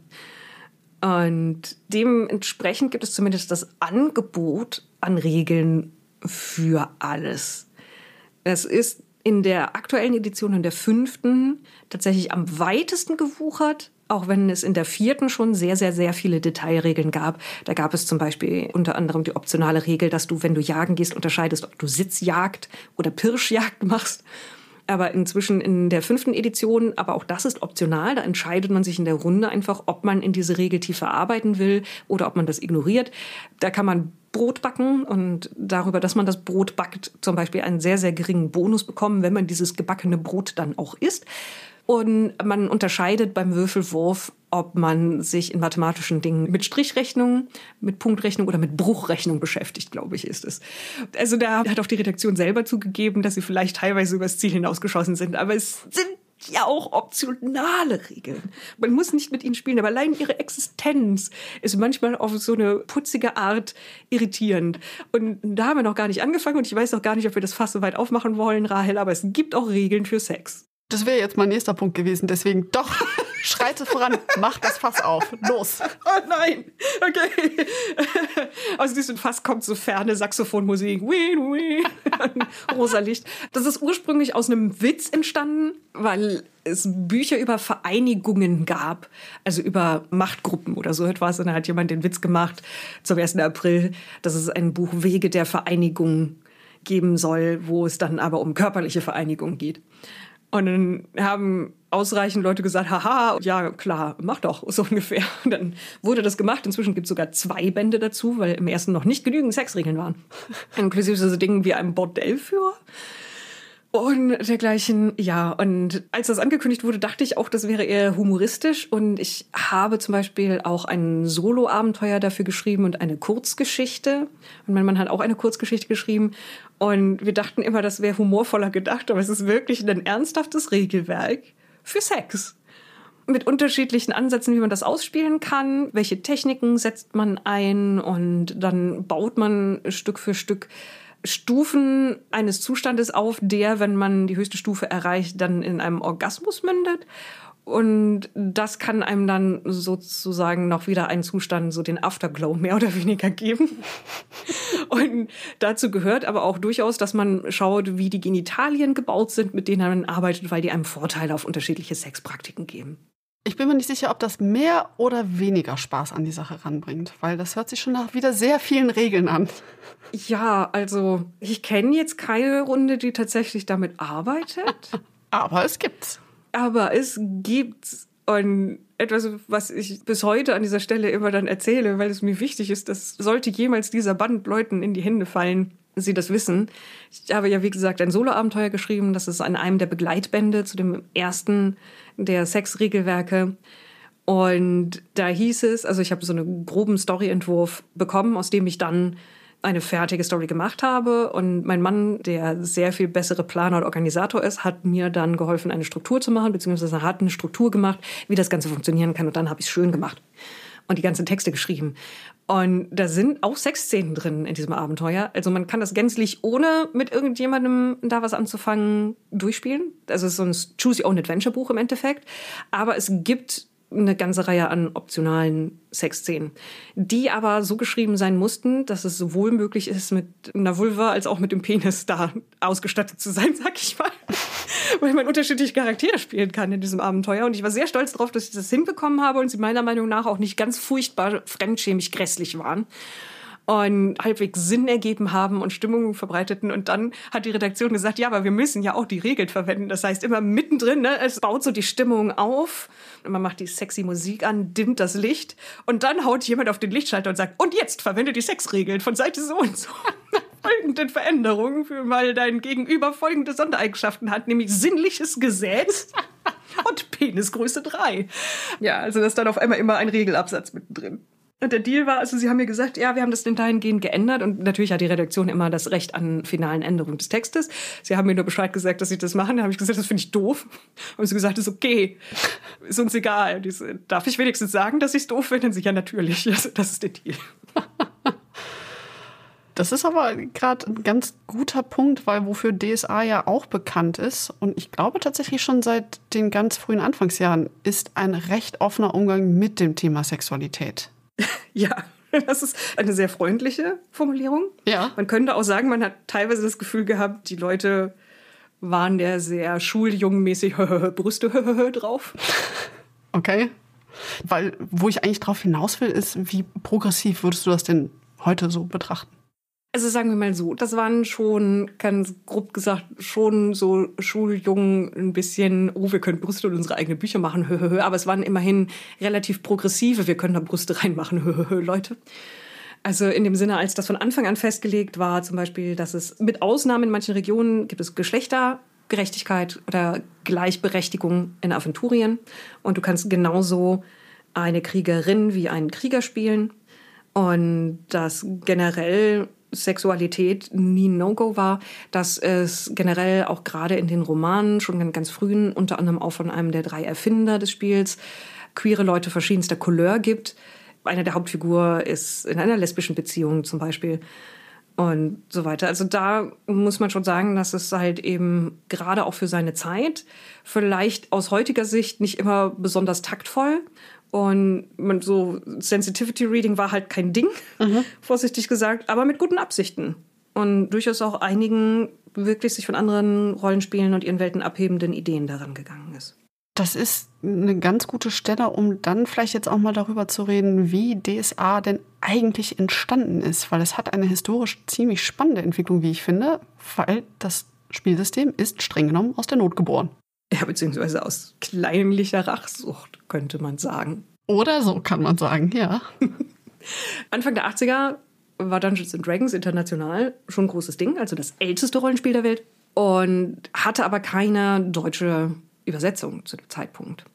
Und dementsprechend gibt es zumindest das Angebot an Regeln für alles. Es ist in der aktuellen Edition, in der fünften, tatsächlich am weitesten gewuchert. Auch wenn es in der vierten schon sehr, sehr, sehr viele Detailregeln gab. Da gab es zum Beispiel unter anderem die optionale Regel, dass du, wenn du jagen gehst, unterscheidest, ob du Sitzjagd oder Pirschjagd machst. Aber inzwischen in der fünften Edition, aber auch das ist optional, da entscheidet man sich in der Runde einfach, ob man in diese Regel tiefer arbeiten will oder ob man das ignoriert. Da kann man Brot backen und darüber, dass man das Brot backt, zum Beispiel einen sehr, sehr geringen Bonus bekommen, wenn man dieses gebackene Brot dann auch isst. Und man unterscheidet beim Würfelwurf, ob man sich in mathematischen Dingen mit Strichrechnung, mit Punktrechnung oder mit Bruchrechnung beschäftigt, glaube ich, ist es. Also da hat auch die Redaktion selber zugegeben, dass sie vielleicht teilweise übers Ziel hinausgeschossen sind. Aber es sind ja auch optionale Regeln. Man muss nicht mit ihnen spielen, aber allein ihre Existenz ist manchmal auf so eine putzige Art irritierend. Und da haben wir noch gar nicht angefangen und ich weiß noch gar nicht, ob wir das Fass so weit aufmachen wollen, Rahel, aber es gibt auch Regeln für Sex. Das wäre jetzt mein nächster Punkt gewesen, deswegen doch, schreite voran, mach das Fass auf, los. Oh nein, okay. Aus diesem Fass kommt so ferne Saxophonmusik, wii, wii, rosa Licht. Das ist ursprünglich aus einem Witz entstanden, weil es Bücher über Vereinigungen gab, also über Machtgruppen oder so etwas. Und da hat jemand den Witz gemacht zum ersten April, dass es ein Buch Wege der Vereinigung geben soll, wo es dann aber um körperliche Vereinigung geht. Und dann haben ausreichend Leute gesagt, haha, ja klar, mach doch, so ungefähr. Und dann wurde das gemacht. Inzwischen gibt es sogar zwei Bände dazu, weil im ersten noch nicht genügend Sexregeln waren. Inklusive so Dinge wie einem Bordellführer. Und dergleichen, ja. Und als das angekündigt wurde, dachte ich auch, das wäre eher humoristisch. Und ich habe zum Beispiel auch ein Solo-Abenteuer dafür geschrieben und eine Kurzgeschichte. Und mein Mann hat auch eine Kurzgeschichte geschrieben. Und wir dachten immer, das wäre humorvoller gedacht. Aber es ist wirklich ein ernsthaftes Regelwerk für Sex. Mit unterschiedlichen Ansätzen, wie man das ausspielen kann. Welche Techniken setzt man ein? Und dann baut man Stück für Stück Stufen eines Zustandes auf, der, wenn man die höchste Stufe erreicht, dann in einem Orgasmus mündet. Und das kann einem dann sozusagen noch wieder einen Zustand, so den Afterglow mehr oder weniger geben. Und dazu gehört aber auch durchaus, dass man schaut, wie die Genitalien gebaut sind, mit denen man arbeitet, weil die einem Vorteile auf unterschiedliche Sexpraktiken geben. Ich bin mir nicht sicher, ob das mehr oder weniger Spaß an die Sache ranbringt, weil das hört sich schon nach wieder sehr vielen Regeln an. Ja, also ich kenne jetzt keine Runde, die tatsächlich damit arbeitet. Aber es gibt's. Aber es gibt's. Und etwas, was ich bis heute an dieser Stelle immer dann erzähle, weil es mir wichtig ist, dass sollte jemals dieser Band Leuten in die Hände fallen, sie das wissen. Ich habe ja, wie gesagt, ein Solo-Abenteuer geschrieben. Das ist an einem der Begleitbände zu dem ersten der Sexregelwerke. Und da hieß es, also ich habe so einen groben Storyentwurf bekommen, aus dem ich dann eine fertige Story gemacht habe. Und mein Mann, der sehr viel bessere Planer und Organisator ist, hat mir dann geholfen, eine Struktur zu machen, beziehungsweise hat eine Struktur gemacht, wie das Ganze funktionieren kann. Und dann habe ich es schön gemacht und die ganzen Texte geschrieben. Und da sind auch Sexszenen drin in diesem Abenteuer. Also man kann das gänzlich ohne mit irgendjemandem da was anzufangen durchspielen. Also es ist so ein Choose-Your-Own-Adventure-Buch im Endeffekt. Aber es gibt eine ganze Reihe an optionalen Sexszenen, die aber so geschrieben sein mussten, dass es sowohl möglich ist, mit einer Vulva als auch mit dem Penis da ausgestattet zu sein, sag ich mal. Weil man unterschiedliche Charaktere spielen kann in diesem Abenteuer. Und ich war sehr stolz darauf, dass ich das hinbekommen habe und sie meiner Meinung nach auch nicht ganz furchtbar fremdschämig grässlich waren. Und halbwegs Sinn ergeben haben und Stimmung verbreiteten. Und dann hat die Redaktion gesagt, ja, aber wir müssen ja auch die Regeln verwenden. Das heißt, immer mittendrin, ne, es baut so die Stimmung auf. Und man macht die sexy Musik an, dimmt das Licht. Und dann haut jemand auf den Lichtschalter und sagt, und jetzt verwende die Sexregeln von Seite so und so. Folgenden Veränderungen, für weil dein Gegenüber folgende Sondereigenschaften hat, nämlich sinnliches Gesäß und Penisgröße drei. Ja, also das ist dann auf einmal immer ein Regelabsatz mittendrin. Und der Deal war, also sie haben mir gesagt, ja, wir haben das denn dahingehend geändert. Und natürlich hat die Redaktion immer das Recht an finalen Änderungen des Textes. Sie haben mir nur Bescheid gesagt, dass sie das machen. Da habe ich gesagt, das finde ich doof. Und sie gesagt, das ist okay, ist uns egal. Die so, darf ich wenigstens sagen, dass ich es doof finde? Und sie, ja, natürlich, also, das ist der Deal. Das ist aber gerade ein ganz guter Punkt, weil wofür D S A ja auch bekannt ist und ich glaube tatsächlich schon seit den ganz frühen Anfangsjahren, ist ein recht offener Umgang mit dem Thema Sexualität. Ja, das ist eine sehr freundliche Formulierung. Ja. Man könnte auch sagen, man hat teilweise das Gefühl gehabt, die Leute waren der sehr schuljungenmäßig Brüste drauf. Okay. Weil, wo ich eigentlich drauf hinaus will, ist, wie progressiv würdest du das denn heute so betrachten? Also sagen wir mal so, das waren schon, ganz grob gesagt, schon so Schuljungen ein bisschen, oh, wir können Brüste und unsere eigenen Bücher machen, hö, hö, hö. Aber es waren immerhin relativ progressive, wir können da Brüste reinmachen, hö, hö, hö, Leute. Also in dem Sinne, als das von Anfang an festgelegt war, zum Beispiel, dass es mit Ausnahmen in manchen Regionen gibt es Geschlechtergerechtigkeit oder Gleichberechtigung in Aventurien. Und du kannst genauso eine Kriegerin wie einen Krieger spielen. Und das generell Sexualität nie ein No-Go war, dass es generell auch gerade in den Romanen, schon ganz, ganz frühen, unter anderem auch von einem der drei Erfinder des Spiels, queere Leute verschiedenster Couleur gibt. Eine der Hauptfigur ist in einer lesbischen Beziehung zum Beispiel und so weiter. Also da muss man schon sagen, dass es halt eben gerade auch für seine Zeit vielleicht aus heutiger Sicht nicht immer besonders taktvoll und man so Sensitivity Reading war halt kein Ding, mhm. vorsichtig gesagt, aber mit guten Absichten und durchaus auch einigen wirklich sich von anderen Rollenspielen und ihren Welten abhebenden Ideen daran gegangen ist. Das ist eine ganz gute Stelle, um dann vielleicht jetzt auch mal darüber zu reden, wie D S A denn eigentlich entstanden ist, weil es hat eine historisch ziemlich spannende Entwicklung, wie ich finde, weil das Spielsystem ist streng genommen aus der Not geboren. Ja, beziehungsweise aus kleinlicher Rachsucht, könnte man sagen. Oder so kann man sagen, ja. Anfang der achtziger war Dungeons and Dragons international schon ein großes Ding, also das älteste Rollenspiel der Welt. Und hatte aber keine deutsche Übersetzung zu dem Zeitpunkt.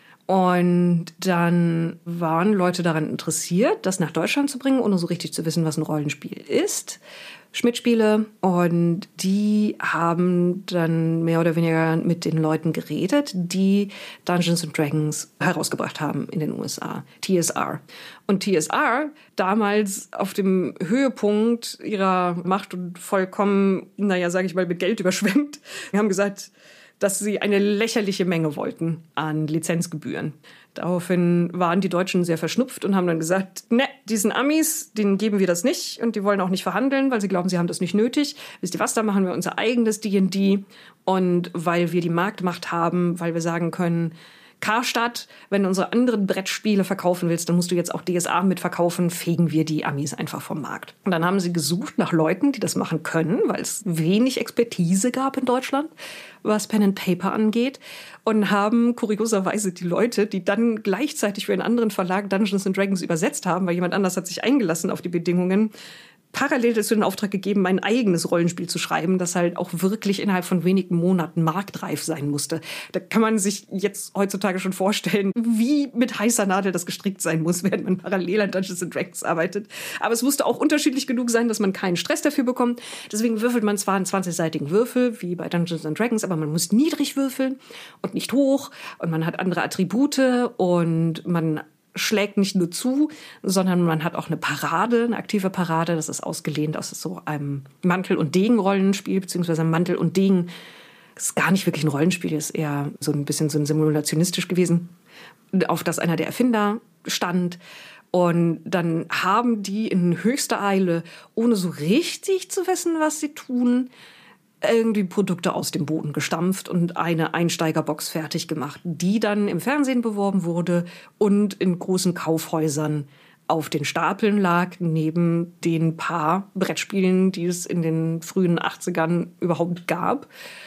Und dann waren Leute daran interessiert, das nach Deutschland zu bringen, ohne so richtig zu wissen, was ein Rollenspiel ist. Schmidt-Spiele. Und die haben dann mehr oder weniger mit den Leuten geredet, die Dungeons and Dragons herausgebracht haben in den U S A. T S R. Und T S R, damals auf dem Höhepunkt ihrer Macht und vollkommen, naja, sage ich mal, mit Geld überschwemmt, haben gesagt, dass sie eine lächerliche Menge wollten an Lizenzgebühren. Daraufhin waren die Deutschen sehr verschnupft und haben dann gesagt, ne, diesen Amis, denen geben wir das nicht und die wollen auch nicht verhandeln, weil sie glauben, sie haben das nicht nötig. Wisst ihr was, da machen wir unser eigenes D und D und weil wir die Marktmacht haben, weil wir sagen können, Karstadt, wenn du unsere anderen Brettspiele verkaufen willst, dann musst du jetzt auch D S A mitverkaufen, fegen wir die Amis einfach vom Markt. Und dann haben sie gesucht nach Leuten, die das machen können, weil es wenig Expertise gab in Deutschland, was Pen and Paper angeht. Und haben kurioserweise die Leute, die dann gleichzeitig für einen anderen Verlag Dungeons and Dragons übersetzt haben, weil jemand anders hat sich eingelassen auf die Bedingungen, parallel dazu den Auftrag gegeben, mein eigenes Rollenspiel zu schreiben, das halt auch wirklich innerhalb von wenigen Monaten marktreif sein musste. Da kann man sich jetzt heutzutage schon vorstellen, wie mit heißer Nadel das gestrickt sein muss, während man parallel an Dungeons and Dragons arbeitet. Aber es musste auch unterschiedlich genug sein, dass man keinen Stress dafür bekommt. Deswegen würfelt man zwar einen zwanzigseitigen Würfel, wie bei Dungeons and Dragons, aber man muss niedrig würfeln und nicht hoch. Und man hat andere Attribute und man schlägt nicht nur zu, sondern man hat auch eine Parade, eine aktive Parade. Das ist ausgelehnt aus so einem Mantel- und Degen-Rollenspiel, beziehungsweise Mantel und Degen. Das ist gar nicht wirklich ein Rollenspiel, ist eher so ein bisschen so ein simulationistisch gewesen, auf das einer der Erfinder stand. Und dann haben die in höchster Eile, ohne so richtig zu wissen, was sie tun, irgendwie Produkte aus dem Boden gestampft und eine Einsteigerbox fertig gemacht, die dann im Fernsehen beworben wurde und in großen Kaufhäusern auf den Stapeln lag, neben den paar Brettspielen, die es in den frühen achtzigern überhaupt gab.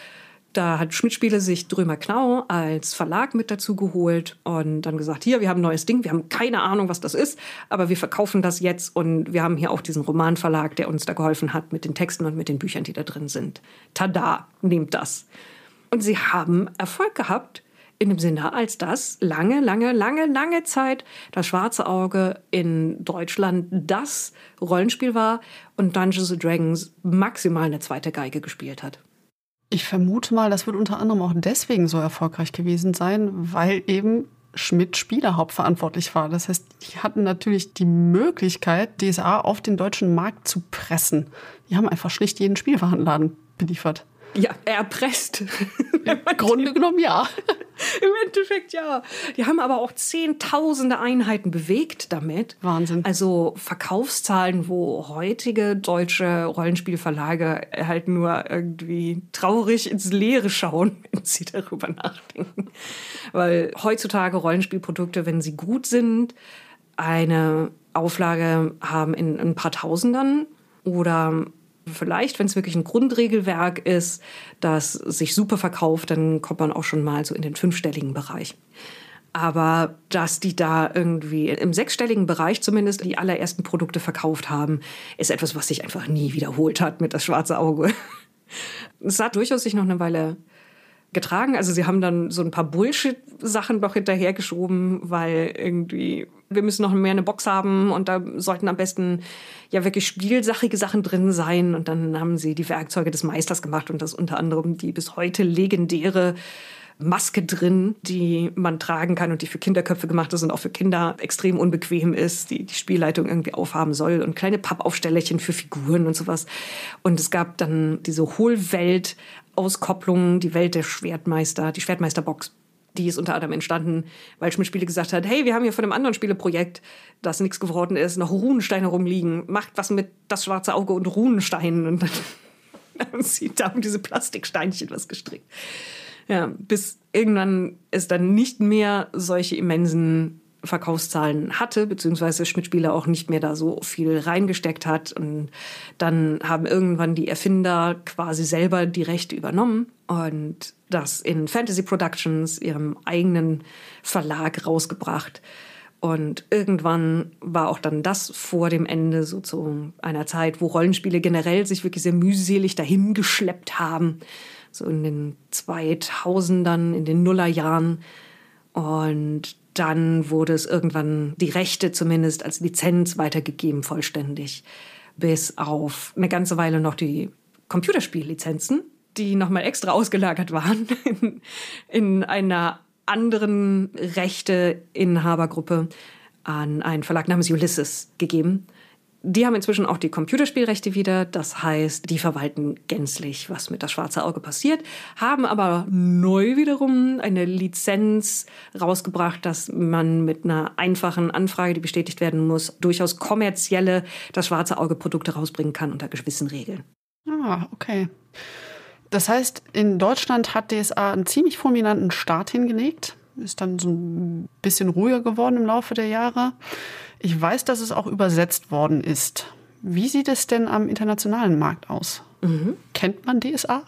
Da hat Schmidt-Spiele sich Drömer Knau als Verlag mit dazu geholt und dann gesagt, hier, wir haben ein neues Ding, wir haben keine Ahnung, was das ist, aber wir verkaufen das jetzt und wir haben hier auch diesen Romanverlag, der uns da geholfen hat mit den Texten und mit den Büchern, die da drin sind. Tada, nehmt das. Und sie haben Erfolg gehabt in dem Sinne, als das lange, lange, lange, lange Zeit das Schwarze Auge in Deutschland das Rollenspiel war und Dungeons and Dragons maximal eine zweite Geige gespielt hat. Ich vermute mal, das wird unter anderem auch deswegen so erfolgreich gewesen sein, weil eben Schmidt Spieler hauptverantwortlich war. Das heißt, die hatten natürlich die Möglichkeit, D S A auf den deutschen Markt zu pressen. Die haben einfach schlicht jeden Spielwarenladen beliefert. Ja, erpresst. Im Grunde genommen ja. Im Endeffekt ja. Die haben aber auch zehntausende Einheiten bewegt damit. Wahnsinn. Also Verkaufszahlen, wo heutige deutsche Rollenspielverlage halt nur irgendwie traurig ins Leere schauen, wenn sie darüber nachdenken. Weil heutzutage Rollenspielprodukte, wenn sie gut sind, eine Auflage haben in ein paar Tausendern oder vielleicht, wenn es wirklich ein Grundregelwerk ist, das sich super verkauft, dann kommt man auch schon mal so in den fünfstelligen Bereich. Aber dass die da irgendwie im sechsstelligen Bereich zumindest die allerersten Produkte verkauft haben, ist etwas, was sich einfach nie wiederholt hat mit das Schwarze Auge. Es hat durchaus sich noch eine Weile getragen. Also sie haben dann so ein paar Bullshit-Sachen noch hinterhergeschoben, weil irgendwie wir müssen noch mehr eine Box haben und da sollten am besten ja wirklich spielsachige Sachen drin sein. Und dann haben sie die Werkzeuge des Meisters gemacht und das unter anderem die bis heute legendäre Maske drin, die man tragen kann und die für Kinderköpfe gemacht ist und auch für Kinder extrem unbequem ist, die die Spielleitung irgendwie aufhaben soll und kleine Pappaufstellerchen für Figuren und sowas. Und es gab dann diese Hohlwelt-Auskopplung, die Welt der Schwertmeister, die Schwertmeisterbox. Die ist unter anderem entstanden, weil Schmidt-Spiele gesagt hat, hey, wir haben hier von einem anderen Spieleprojekt, das nichts geworden ist, noch Runensteine rumliegen. Macht was mit das Schwarze Auge und Runensteinen. Und dann haben sie da um diese Plastiksteinchen was gestrickt. Ja, bis irgendwann es dann nicht mehr solche immensen Verkaufszahlen hatte, beziehungsweise Schmidt-Spiele auch nicht mehr da so viel reingesteckt hat. Und dann haben irgendwann die Erfinder quasi selber die Rechte übernommen und das in Fantasy Productions, ihrem eigenen Verlag, rausgebracht. Und irgendwann war auch dann das vor dem Ende so zu einer Zeit, wo Rollenspiele generell sich wirklich sehr mühselig dahingeschleppt haben. So in den zweitausendern, in den Nullerjahren. Und dann wurde es irgendwann die Rechte zumindest als Lizenz weitergegeben, vollständig. Bis auf eine ganze Weile noch die Computerspiellizenzen, die nochmal extra ausgelagert waren in, in einer anderen Rechteinhabergruppe an einen Verlag namens Ulysses gegeben. Die haben inzwischen auch die Computerspielrechte wieder. Das heißt, die verwalten gänzlich, was mit das Schwarze Auge passiert, haben aber neu wiederum eine Lizenz rausgebracht, dass man mit einer einfachen Anfrage, die bestätigt werden muss, durchaus kommerzielle das Schwarze Auge Produkte rausbringen kann unter gewissen Regeln. Ah, okay. Das heißt, in Deutschland hat D S A einen ziemlich fulminanten Start hingelegt, ist dann so ein bisschen ruhiger geworden im Laufe der Jahre. Ich weiß, dass es auch übersetzt worden ist. Wie sieht es denn am internationalen Markt aus? Mhm. Kennt man D S A?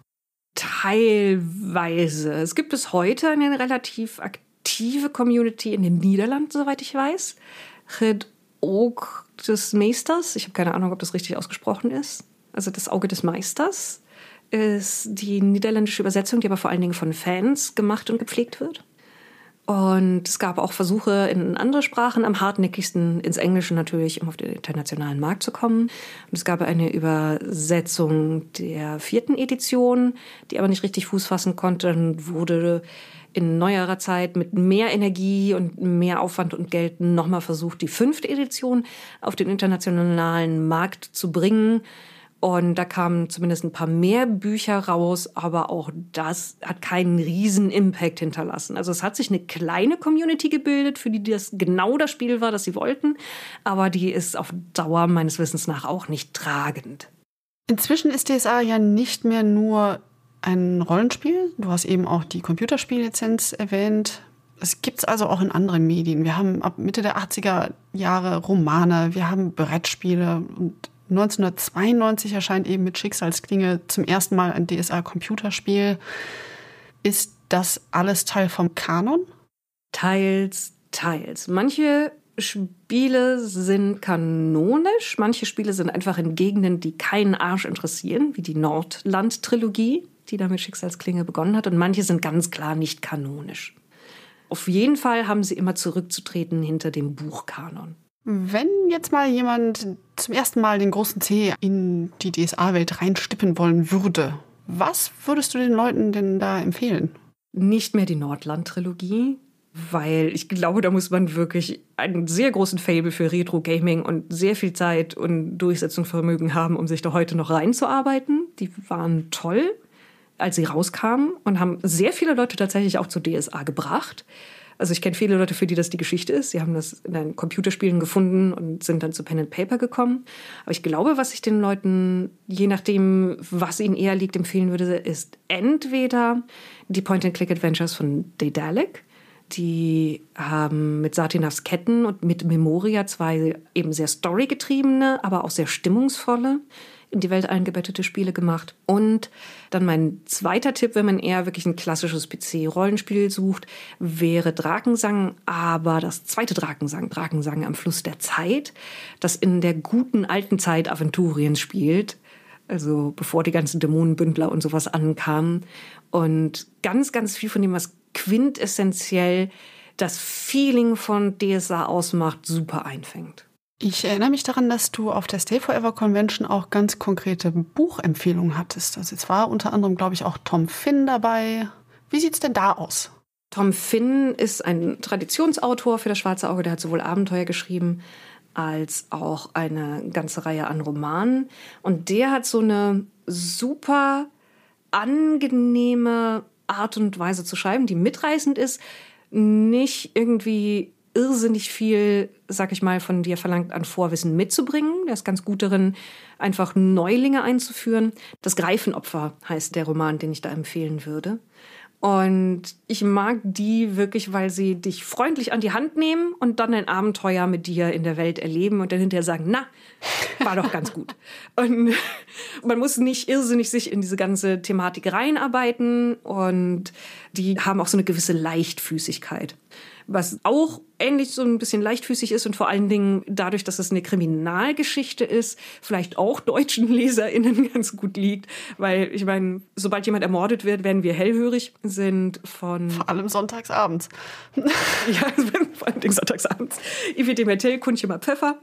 Teilweise. Es gibt bis heute eine relativ aktive Community in den Niederlanden, soweit ich weiß. Het Oog des Meesters. Ich habe keine Ahnung, ob das richtig ausgesprochen ist. Also das Auge des Meisters ist die niederländische Übersetzung, die aber vor allen Dingen von Fans gemacht und gepflegt wird. Und es gab auch Versuche in andere Sprachen, am hartnäckigsten ins Englische natürlich, um auf den internationalen Markt zu kommen. Und es gab eine Übersetzung der vierten Edition, die aber nicht richtig Fuß fassen konnte und wurde in neuerer Zeit mit mehr Energie und mehr Aufwand und Geld nochmal versucht, die fünfte Edition auf den internationalen Markt zu bringen. Und da kamen zumindest ein paar mehr Bücher raus, aber auch das hat keinen riesen Impact hinterlassen. Also es hat sich eine kleine Community gebildet, für die das genau das Spiel war, das sie wollten, aber die ist auf Dauer meines Wissens nach auch nicht tragend. Inzwischen ist D S A ja nicht mehr nur ein Rollenspiel. Du hast eben auch die Computerspiellizenz erwähnt. Es gibt es also auch in anderen Medien. Wir haben ab Mitte der achtziger Jahre Romane, wir haben Brettspiele und neunzehnhundertzweiundneunzig erscheint eben mit Schicksalsklinge zum ersten Mal ein D S A-Computerspiel. Ist das alles Teil vom Kanon? Teils, teils. Manche Spiele sind kanonisch, manche Spiele sind einfach in Gegenden, die keinen Arsch interessieren, wie die Nordland-Trilogie, die da mit Schicksalsklinge begonnen hat. Und manche sind ganz klar nicht kanonisch. Auf jeden Fall haben sie immer zurückzutreten hinter dem Buchkanon. Wenn jetzt mal jemand zum ersten Mal den großen C in die D S A-Welt reinstippen wollen würde, was würdest du den Leuten denn da empfehlen? Nicht mehr die Nordland-Trilogie, weil ich glaube, da muss man wirklich einen sehr großen Faible für Retro-Gaming und sehr viel Zeit und Durchsetzungsvermögen haben, um sich da heute noch reinzuarbeiten. Die waren toll, als sie rauskamen und haben sehr viele Leute tatsächlich auch zu D S A gebracht. Also ich kenne viele Leute, für die das die Geschichte ist. Sie haben das in einen Computerspielen gefunden und sind dann zu Pen and Paper gekommen. Aber ich glaube, was ich den Leuten, je nachdem, was ihnen eher liegt, empfehlen würde, ist entweder die Point-and-Click-Adventures von Daedalic. Die haben mit Satinas Ketten und mit Memoria zwei eben sehr storygetriebene, aber auch sehr stimmungsvolle, in die Welt eingebettete Spiele gemacht. Und dann mein zweiter Tipp, wenn man eher wirklich ein klassisches P C-Rollenspiel sucht, wäre Drakensang, aber das zweite Drakensang, Drakensang am Fluss der Zeit, das in der guten alten Zeit Aventuriens spielt, also bevor die ganzen Dämonenbündler und sowas ankamen. Und ganz, ganz viel von dem, was quintessentiell das Feeling von D S A ausmacht, super einfängt. Ich erinnere mich daran, dass du auf der Stay Forever Convention auch ganz konkrete Buchempfehlungen hattest. Also es war unter anderem, glaube ich, auch Tom Finn dabei. Wie sieht's denn da aus? Tom Finn ist ein Traditionsautor für das Schwarze Auge. Der hat sowohl Abenteuer geschrieben als auch eine ganze Reihe an Romanen. Und der hat so eine super angenehme Art und Weise zu schreiben, die mitreißend ist, nicht irgendwie irrsinnig viel, sag ich mal, von dir verlangt an Vorwissen mitzubringen. Der ist ganz gut darin, einfach Neulinge einzuführen. Das Greifenopfer heißt der Roman, den ich da empfehlen würde. Und ich mag die wirklich, weil sie dich freundlich an die Hand nehmen und dann ein Abenteuer mit dir in der Welt erleben und dann hinterher sagen, na, war doch ganz gut. Und man muss nicht irrsinnig sich in diese ganze Thematik reinarbeiten und die haben auch so eine gewisse Leichtfüßigkeit. Was auch ähnlich so ein bisschen leichtfüßig ist und vor allen Dingen dadurch, dass es eine Kriminalgeschichte ist, vielleicht auch deutschen LeserInnen ganz gut liegt. Weil, ich meine, sobald jemand ermordet wird, werden wir hellhörig, sind von... Vor allem sonntagsabends. Ja, vor allem sonntagsabends. Yves Demertel, Kunchemer Pfeffer.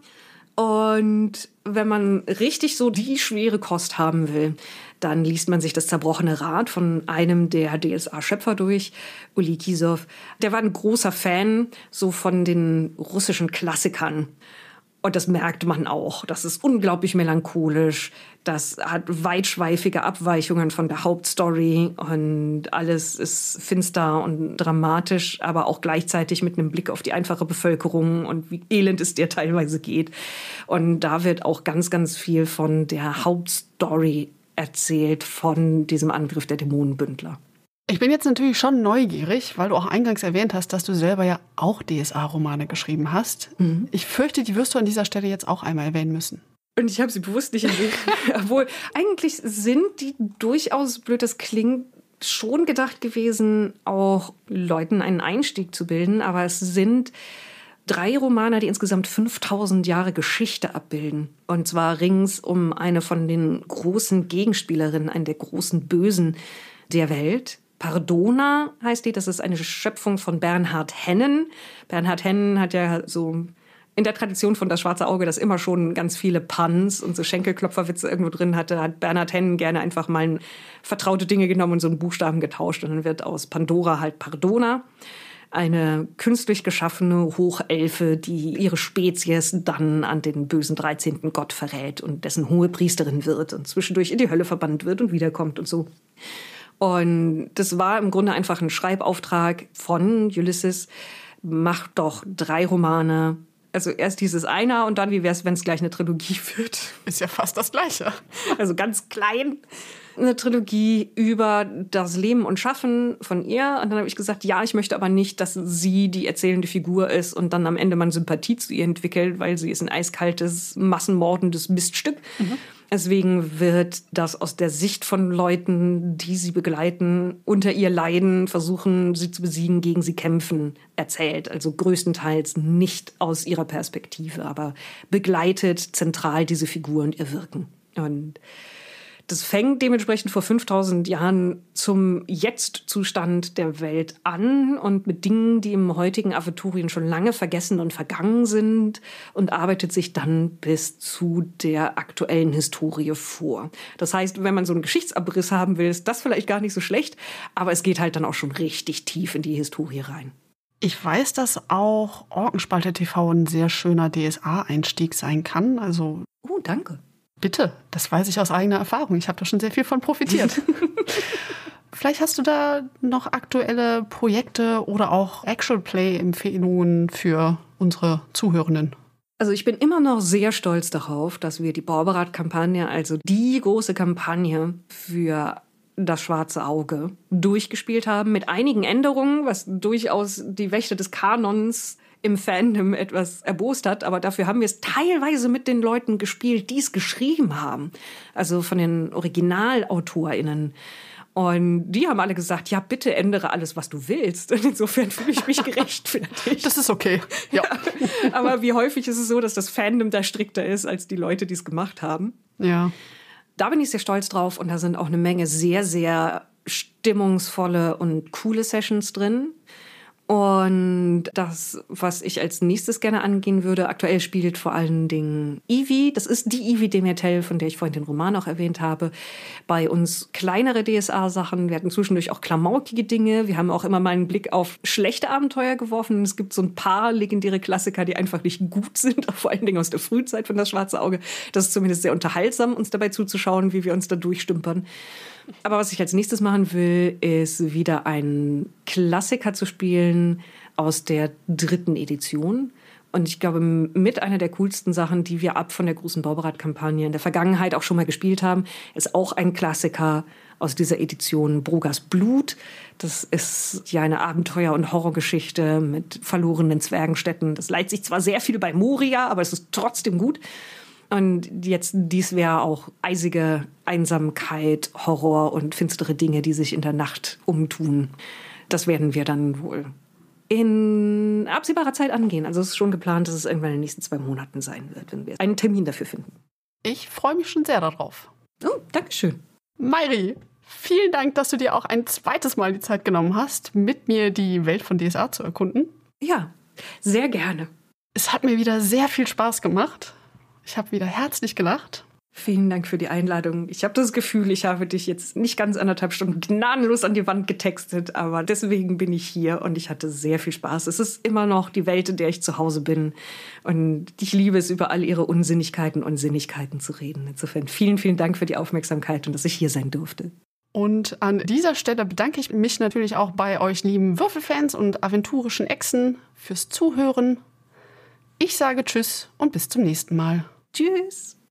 Und wenn man richtig so die schwere Kost haben will, dann liest man sich das Zerbrochene Rad von einem der D S A-Schöpfer durch, Uli Kisow. Der war ein großer Fan so von den russischen Klassikern. Und das merkt man auch. Das ist unglaublich melancholisch. Das hat weitschweifige Abweichungen von der Hauptstory. Und alles ist finster und dramatisch, aber auch gleichzeitig mit einem Blick auf die einfache Bevölkerung und wie elend es dir teilweise geht. Und da wird auch ganz, ganz viel von der Hauptstory erzählt, von diesem Angriff der Dämonenbündler. Ich bin jetzt natürlich schon neugierig, weil du auch eingangs erwähnt hast, dass du selber ja auch D S A-Romane geschrieben hast. Mhm. Ich fürchte, die wirst du an dieser Stelle jetzt auch einmal erwähnen müssen. Und ich habe sie bewusst nicht erwähnt. Obwohl, eigentlich sind die durchaus, blöd das klingt, schon gedacht gewesen, auch Leuten einen Einstieg zu bilden. Aber es sind drei Romane, die insgesamt fünftausend Jahre Geschichte abbilden. Und zwar rings um eine von den großen Gegenspielerinnen, einen der großen Bösen der Welt. Pardona heißt die, das ist eine Schöpfung von Bernhard Hennen. Bernhard Hennen hat ja so in der Tradition von Das Schwarze Auge, das immer schon ganz viele Puns und so Schenkelklopferwitze irgendwo drin hatte, hat Bernhard Hennen gerne einfach mal vertraute Dinge genommen und so einen Buchstaben getauscht. Und dann wird aus Pandora halt Pardona. Eine künstlich geschaffene Hochelfe, die ihre Spezies dann an den bösen dreizehnten Gott verrät und dessen hohe Priesterin wird und zwischendurch in die Hölle verbannt wird und wiederkommt und so. Und das war im Grunde einfach ein Schreibauftrag von Ulysses. Mach doch drei Romane. Also erst dieses einer und dann, wie wär's, wenn es gleich eine Trilogie wird? Ist ja fast das Gleiche. Also ganz klein. Eine Trilogie über das Leben und Schaffen von ihr. Und dann habe ich gesagt, ja, ich möchte aber nicht, dass sie die erzählende Figur ist und dann am Ende man Sympathie zu ihr entwickelt, weil sie ist ein eiskaltes, massenmordendes Miststück. Mhm. Deswegen wird das aus der Sicht von Leuten, die sie begleiten, unter ihr leiden, versuchen, sie zu besiegen, gegen sie kämpfen, erzählt. Also größtenteils nicht aus ihrer Perspektive, aber begleitet zentral diese Figur und ihr Wirken. Und das fängt dementsprechend vor fünftausend Jahren zum Jetzt-Zustand der Welt an und mit Dingen, die im heutigen Aventurien schon lange vergessen und vergangen sind und arbeitet sich dann bis zu der aktuellen Historie vor. Das heißt, wenn man so einen Geschichtsabriss haben will, ist das vielleicht gar nicht so schlecht, aber es geht halt dann auch schon richtig tief in die Historie rein. Ich weiß, dass auch Orkenspalter T V ein sehr schöner D S A-Einstieg sein kann. Also oh, danke. Bitte, das weiß ich aus eigener Erfahrung. Ich habe da schon sehr viel von profitiert. Vielleicht hast du da noch aktuelle Projekte oder auch Actual Play-Empfehlungen für unsere Zuhörenden. Also ich bin immer noch sehr stolz darauf, dass wir die Borberat-Kampagne, also die große Kampagne für Das Schwarze Auge, durchgespielt haben mit einigen Änderungen, was durchaus die Wächter des Kanons im Fandom etwas erbost hat, aber dafür haben wir es teilweise mit den Leuten gespielt, die es geschrieben haben. Also von den OriginalautorInnen. Und die haben alle gesagt, ja, bitte ändere alles, was du willst. Und insofern fühle ich mich gerechtfertigt. Das ist okay. Ja. Ja, aber wie häufig ist es so, dass das Fandom da strikter ist als die Leute, die es gemacht haben. Ja. Da bin ich sehr stolz drauf und da sind auch eine Menge sehr, sehr stimmungsvolle und coole Sessions drin. Und das, was ich als nächstes gerne angehen würde, aktuell spielt vor allen Dingen Yves. Das ist die Yves Demertel, von der ich vorhin den Roman auch erwähnt habe. Bei uns kleinere D S A-Sachen. Wir hatten zwischendurch auch klamaukige Dinge. Wir haben auch immer mal einen Blick auf schlechte Abenteuer geworfen. Es gibt so ein paar legendäre Klassiker, die einfach nicht gut sind, vor allen Dingen aus der Frühzeit von Das Schwarze Auge. Das ist zumindest sehr unterhaltsam, uns dabei zuzuschauen, wie wir uns da durchstümpern. Aber was ich als nächstes machen will, ist wieder einen Klassiker zu spielen aus der dritten Edition. Und ich glaube, mit einer der coolsten Sachen, die wir ab von der großen Bauberat-Kampagne in der Vergangenheit auch schon mal gespielt haben, ist auch ein Klassiker aus dieser Edition Brugers Blut. Das ist ja eine Abenteuer- und Horrorgeschichte mit verlorenen Zwergenstädten. Das leiht sich zwar sehr viel bei Moria, aber es ist trotzdem gut. Und jetzt, dies wäre auch eisige Einsamkeit, Horror und finstere Dinge, die sich in der Nacht umtun. Das werden wir dann wohl in absehbarer Zeit angehen. Also es ist schon geplant, dass es irgendwann in den nächsten zwei Monaten sein wird, wenn wir einen Termin dafür finden. Ich freue mich schon sehr darauf. Oh, Dankeschön. Mairi, vielen Dank, dass du dir auch ein zweites Mal die Zeit genommen hast, mit mir die Welt von D S A zu erkunden. Ja, sehr gerne. Es hat mir wieder sehr viel Spaß gemacht. Ich habe wieder herzlich gelacht. Vielen Dank für die Einladung. Ich habe das Gefühl, ich habe dich jetzt nicht ganz anderthalb Stunden gnadenlos an die Wand getextet, aber deswegen bin ich hier und ich hatte sehr viel Spaß. Es ist immer noch die Welt, in der ich zu Hause bin und ich liebe es, über all ihre Unsinnigkeiten und Sinnigkeiten zu reden. Insofern vielen, vielen Dank für die Aufmerksamkeit und dass ich hier sein durfte. Und an dieser Stelle bedanke ich mich natürlich auch bei euch lieben Würfelfans und aventurischen Echsen fürs Zuhören. Ich sage Tschüss und bis zum nächsten Mal. Tschüss.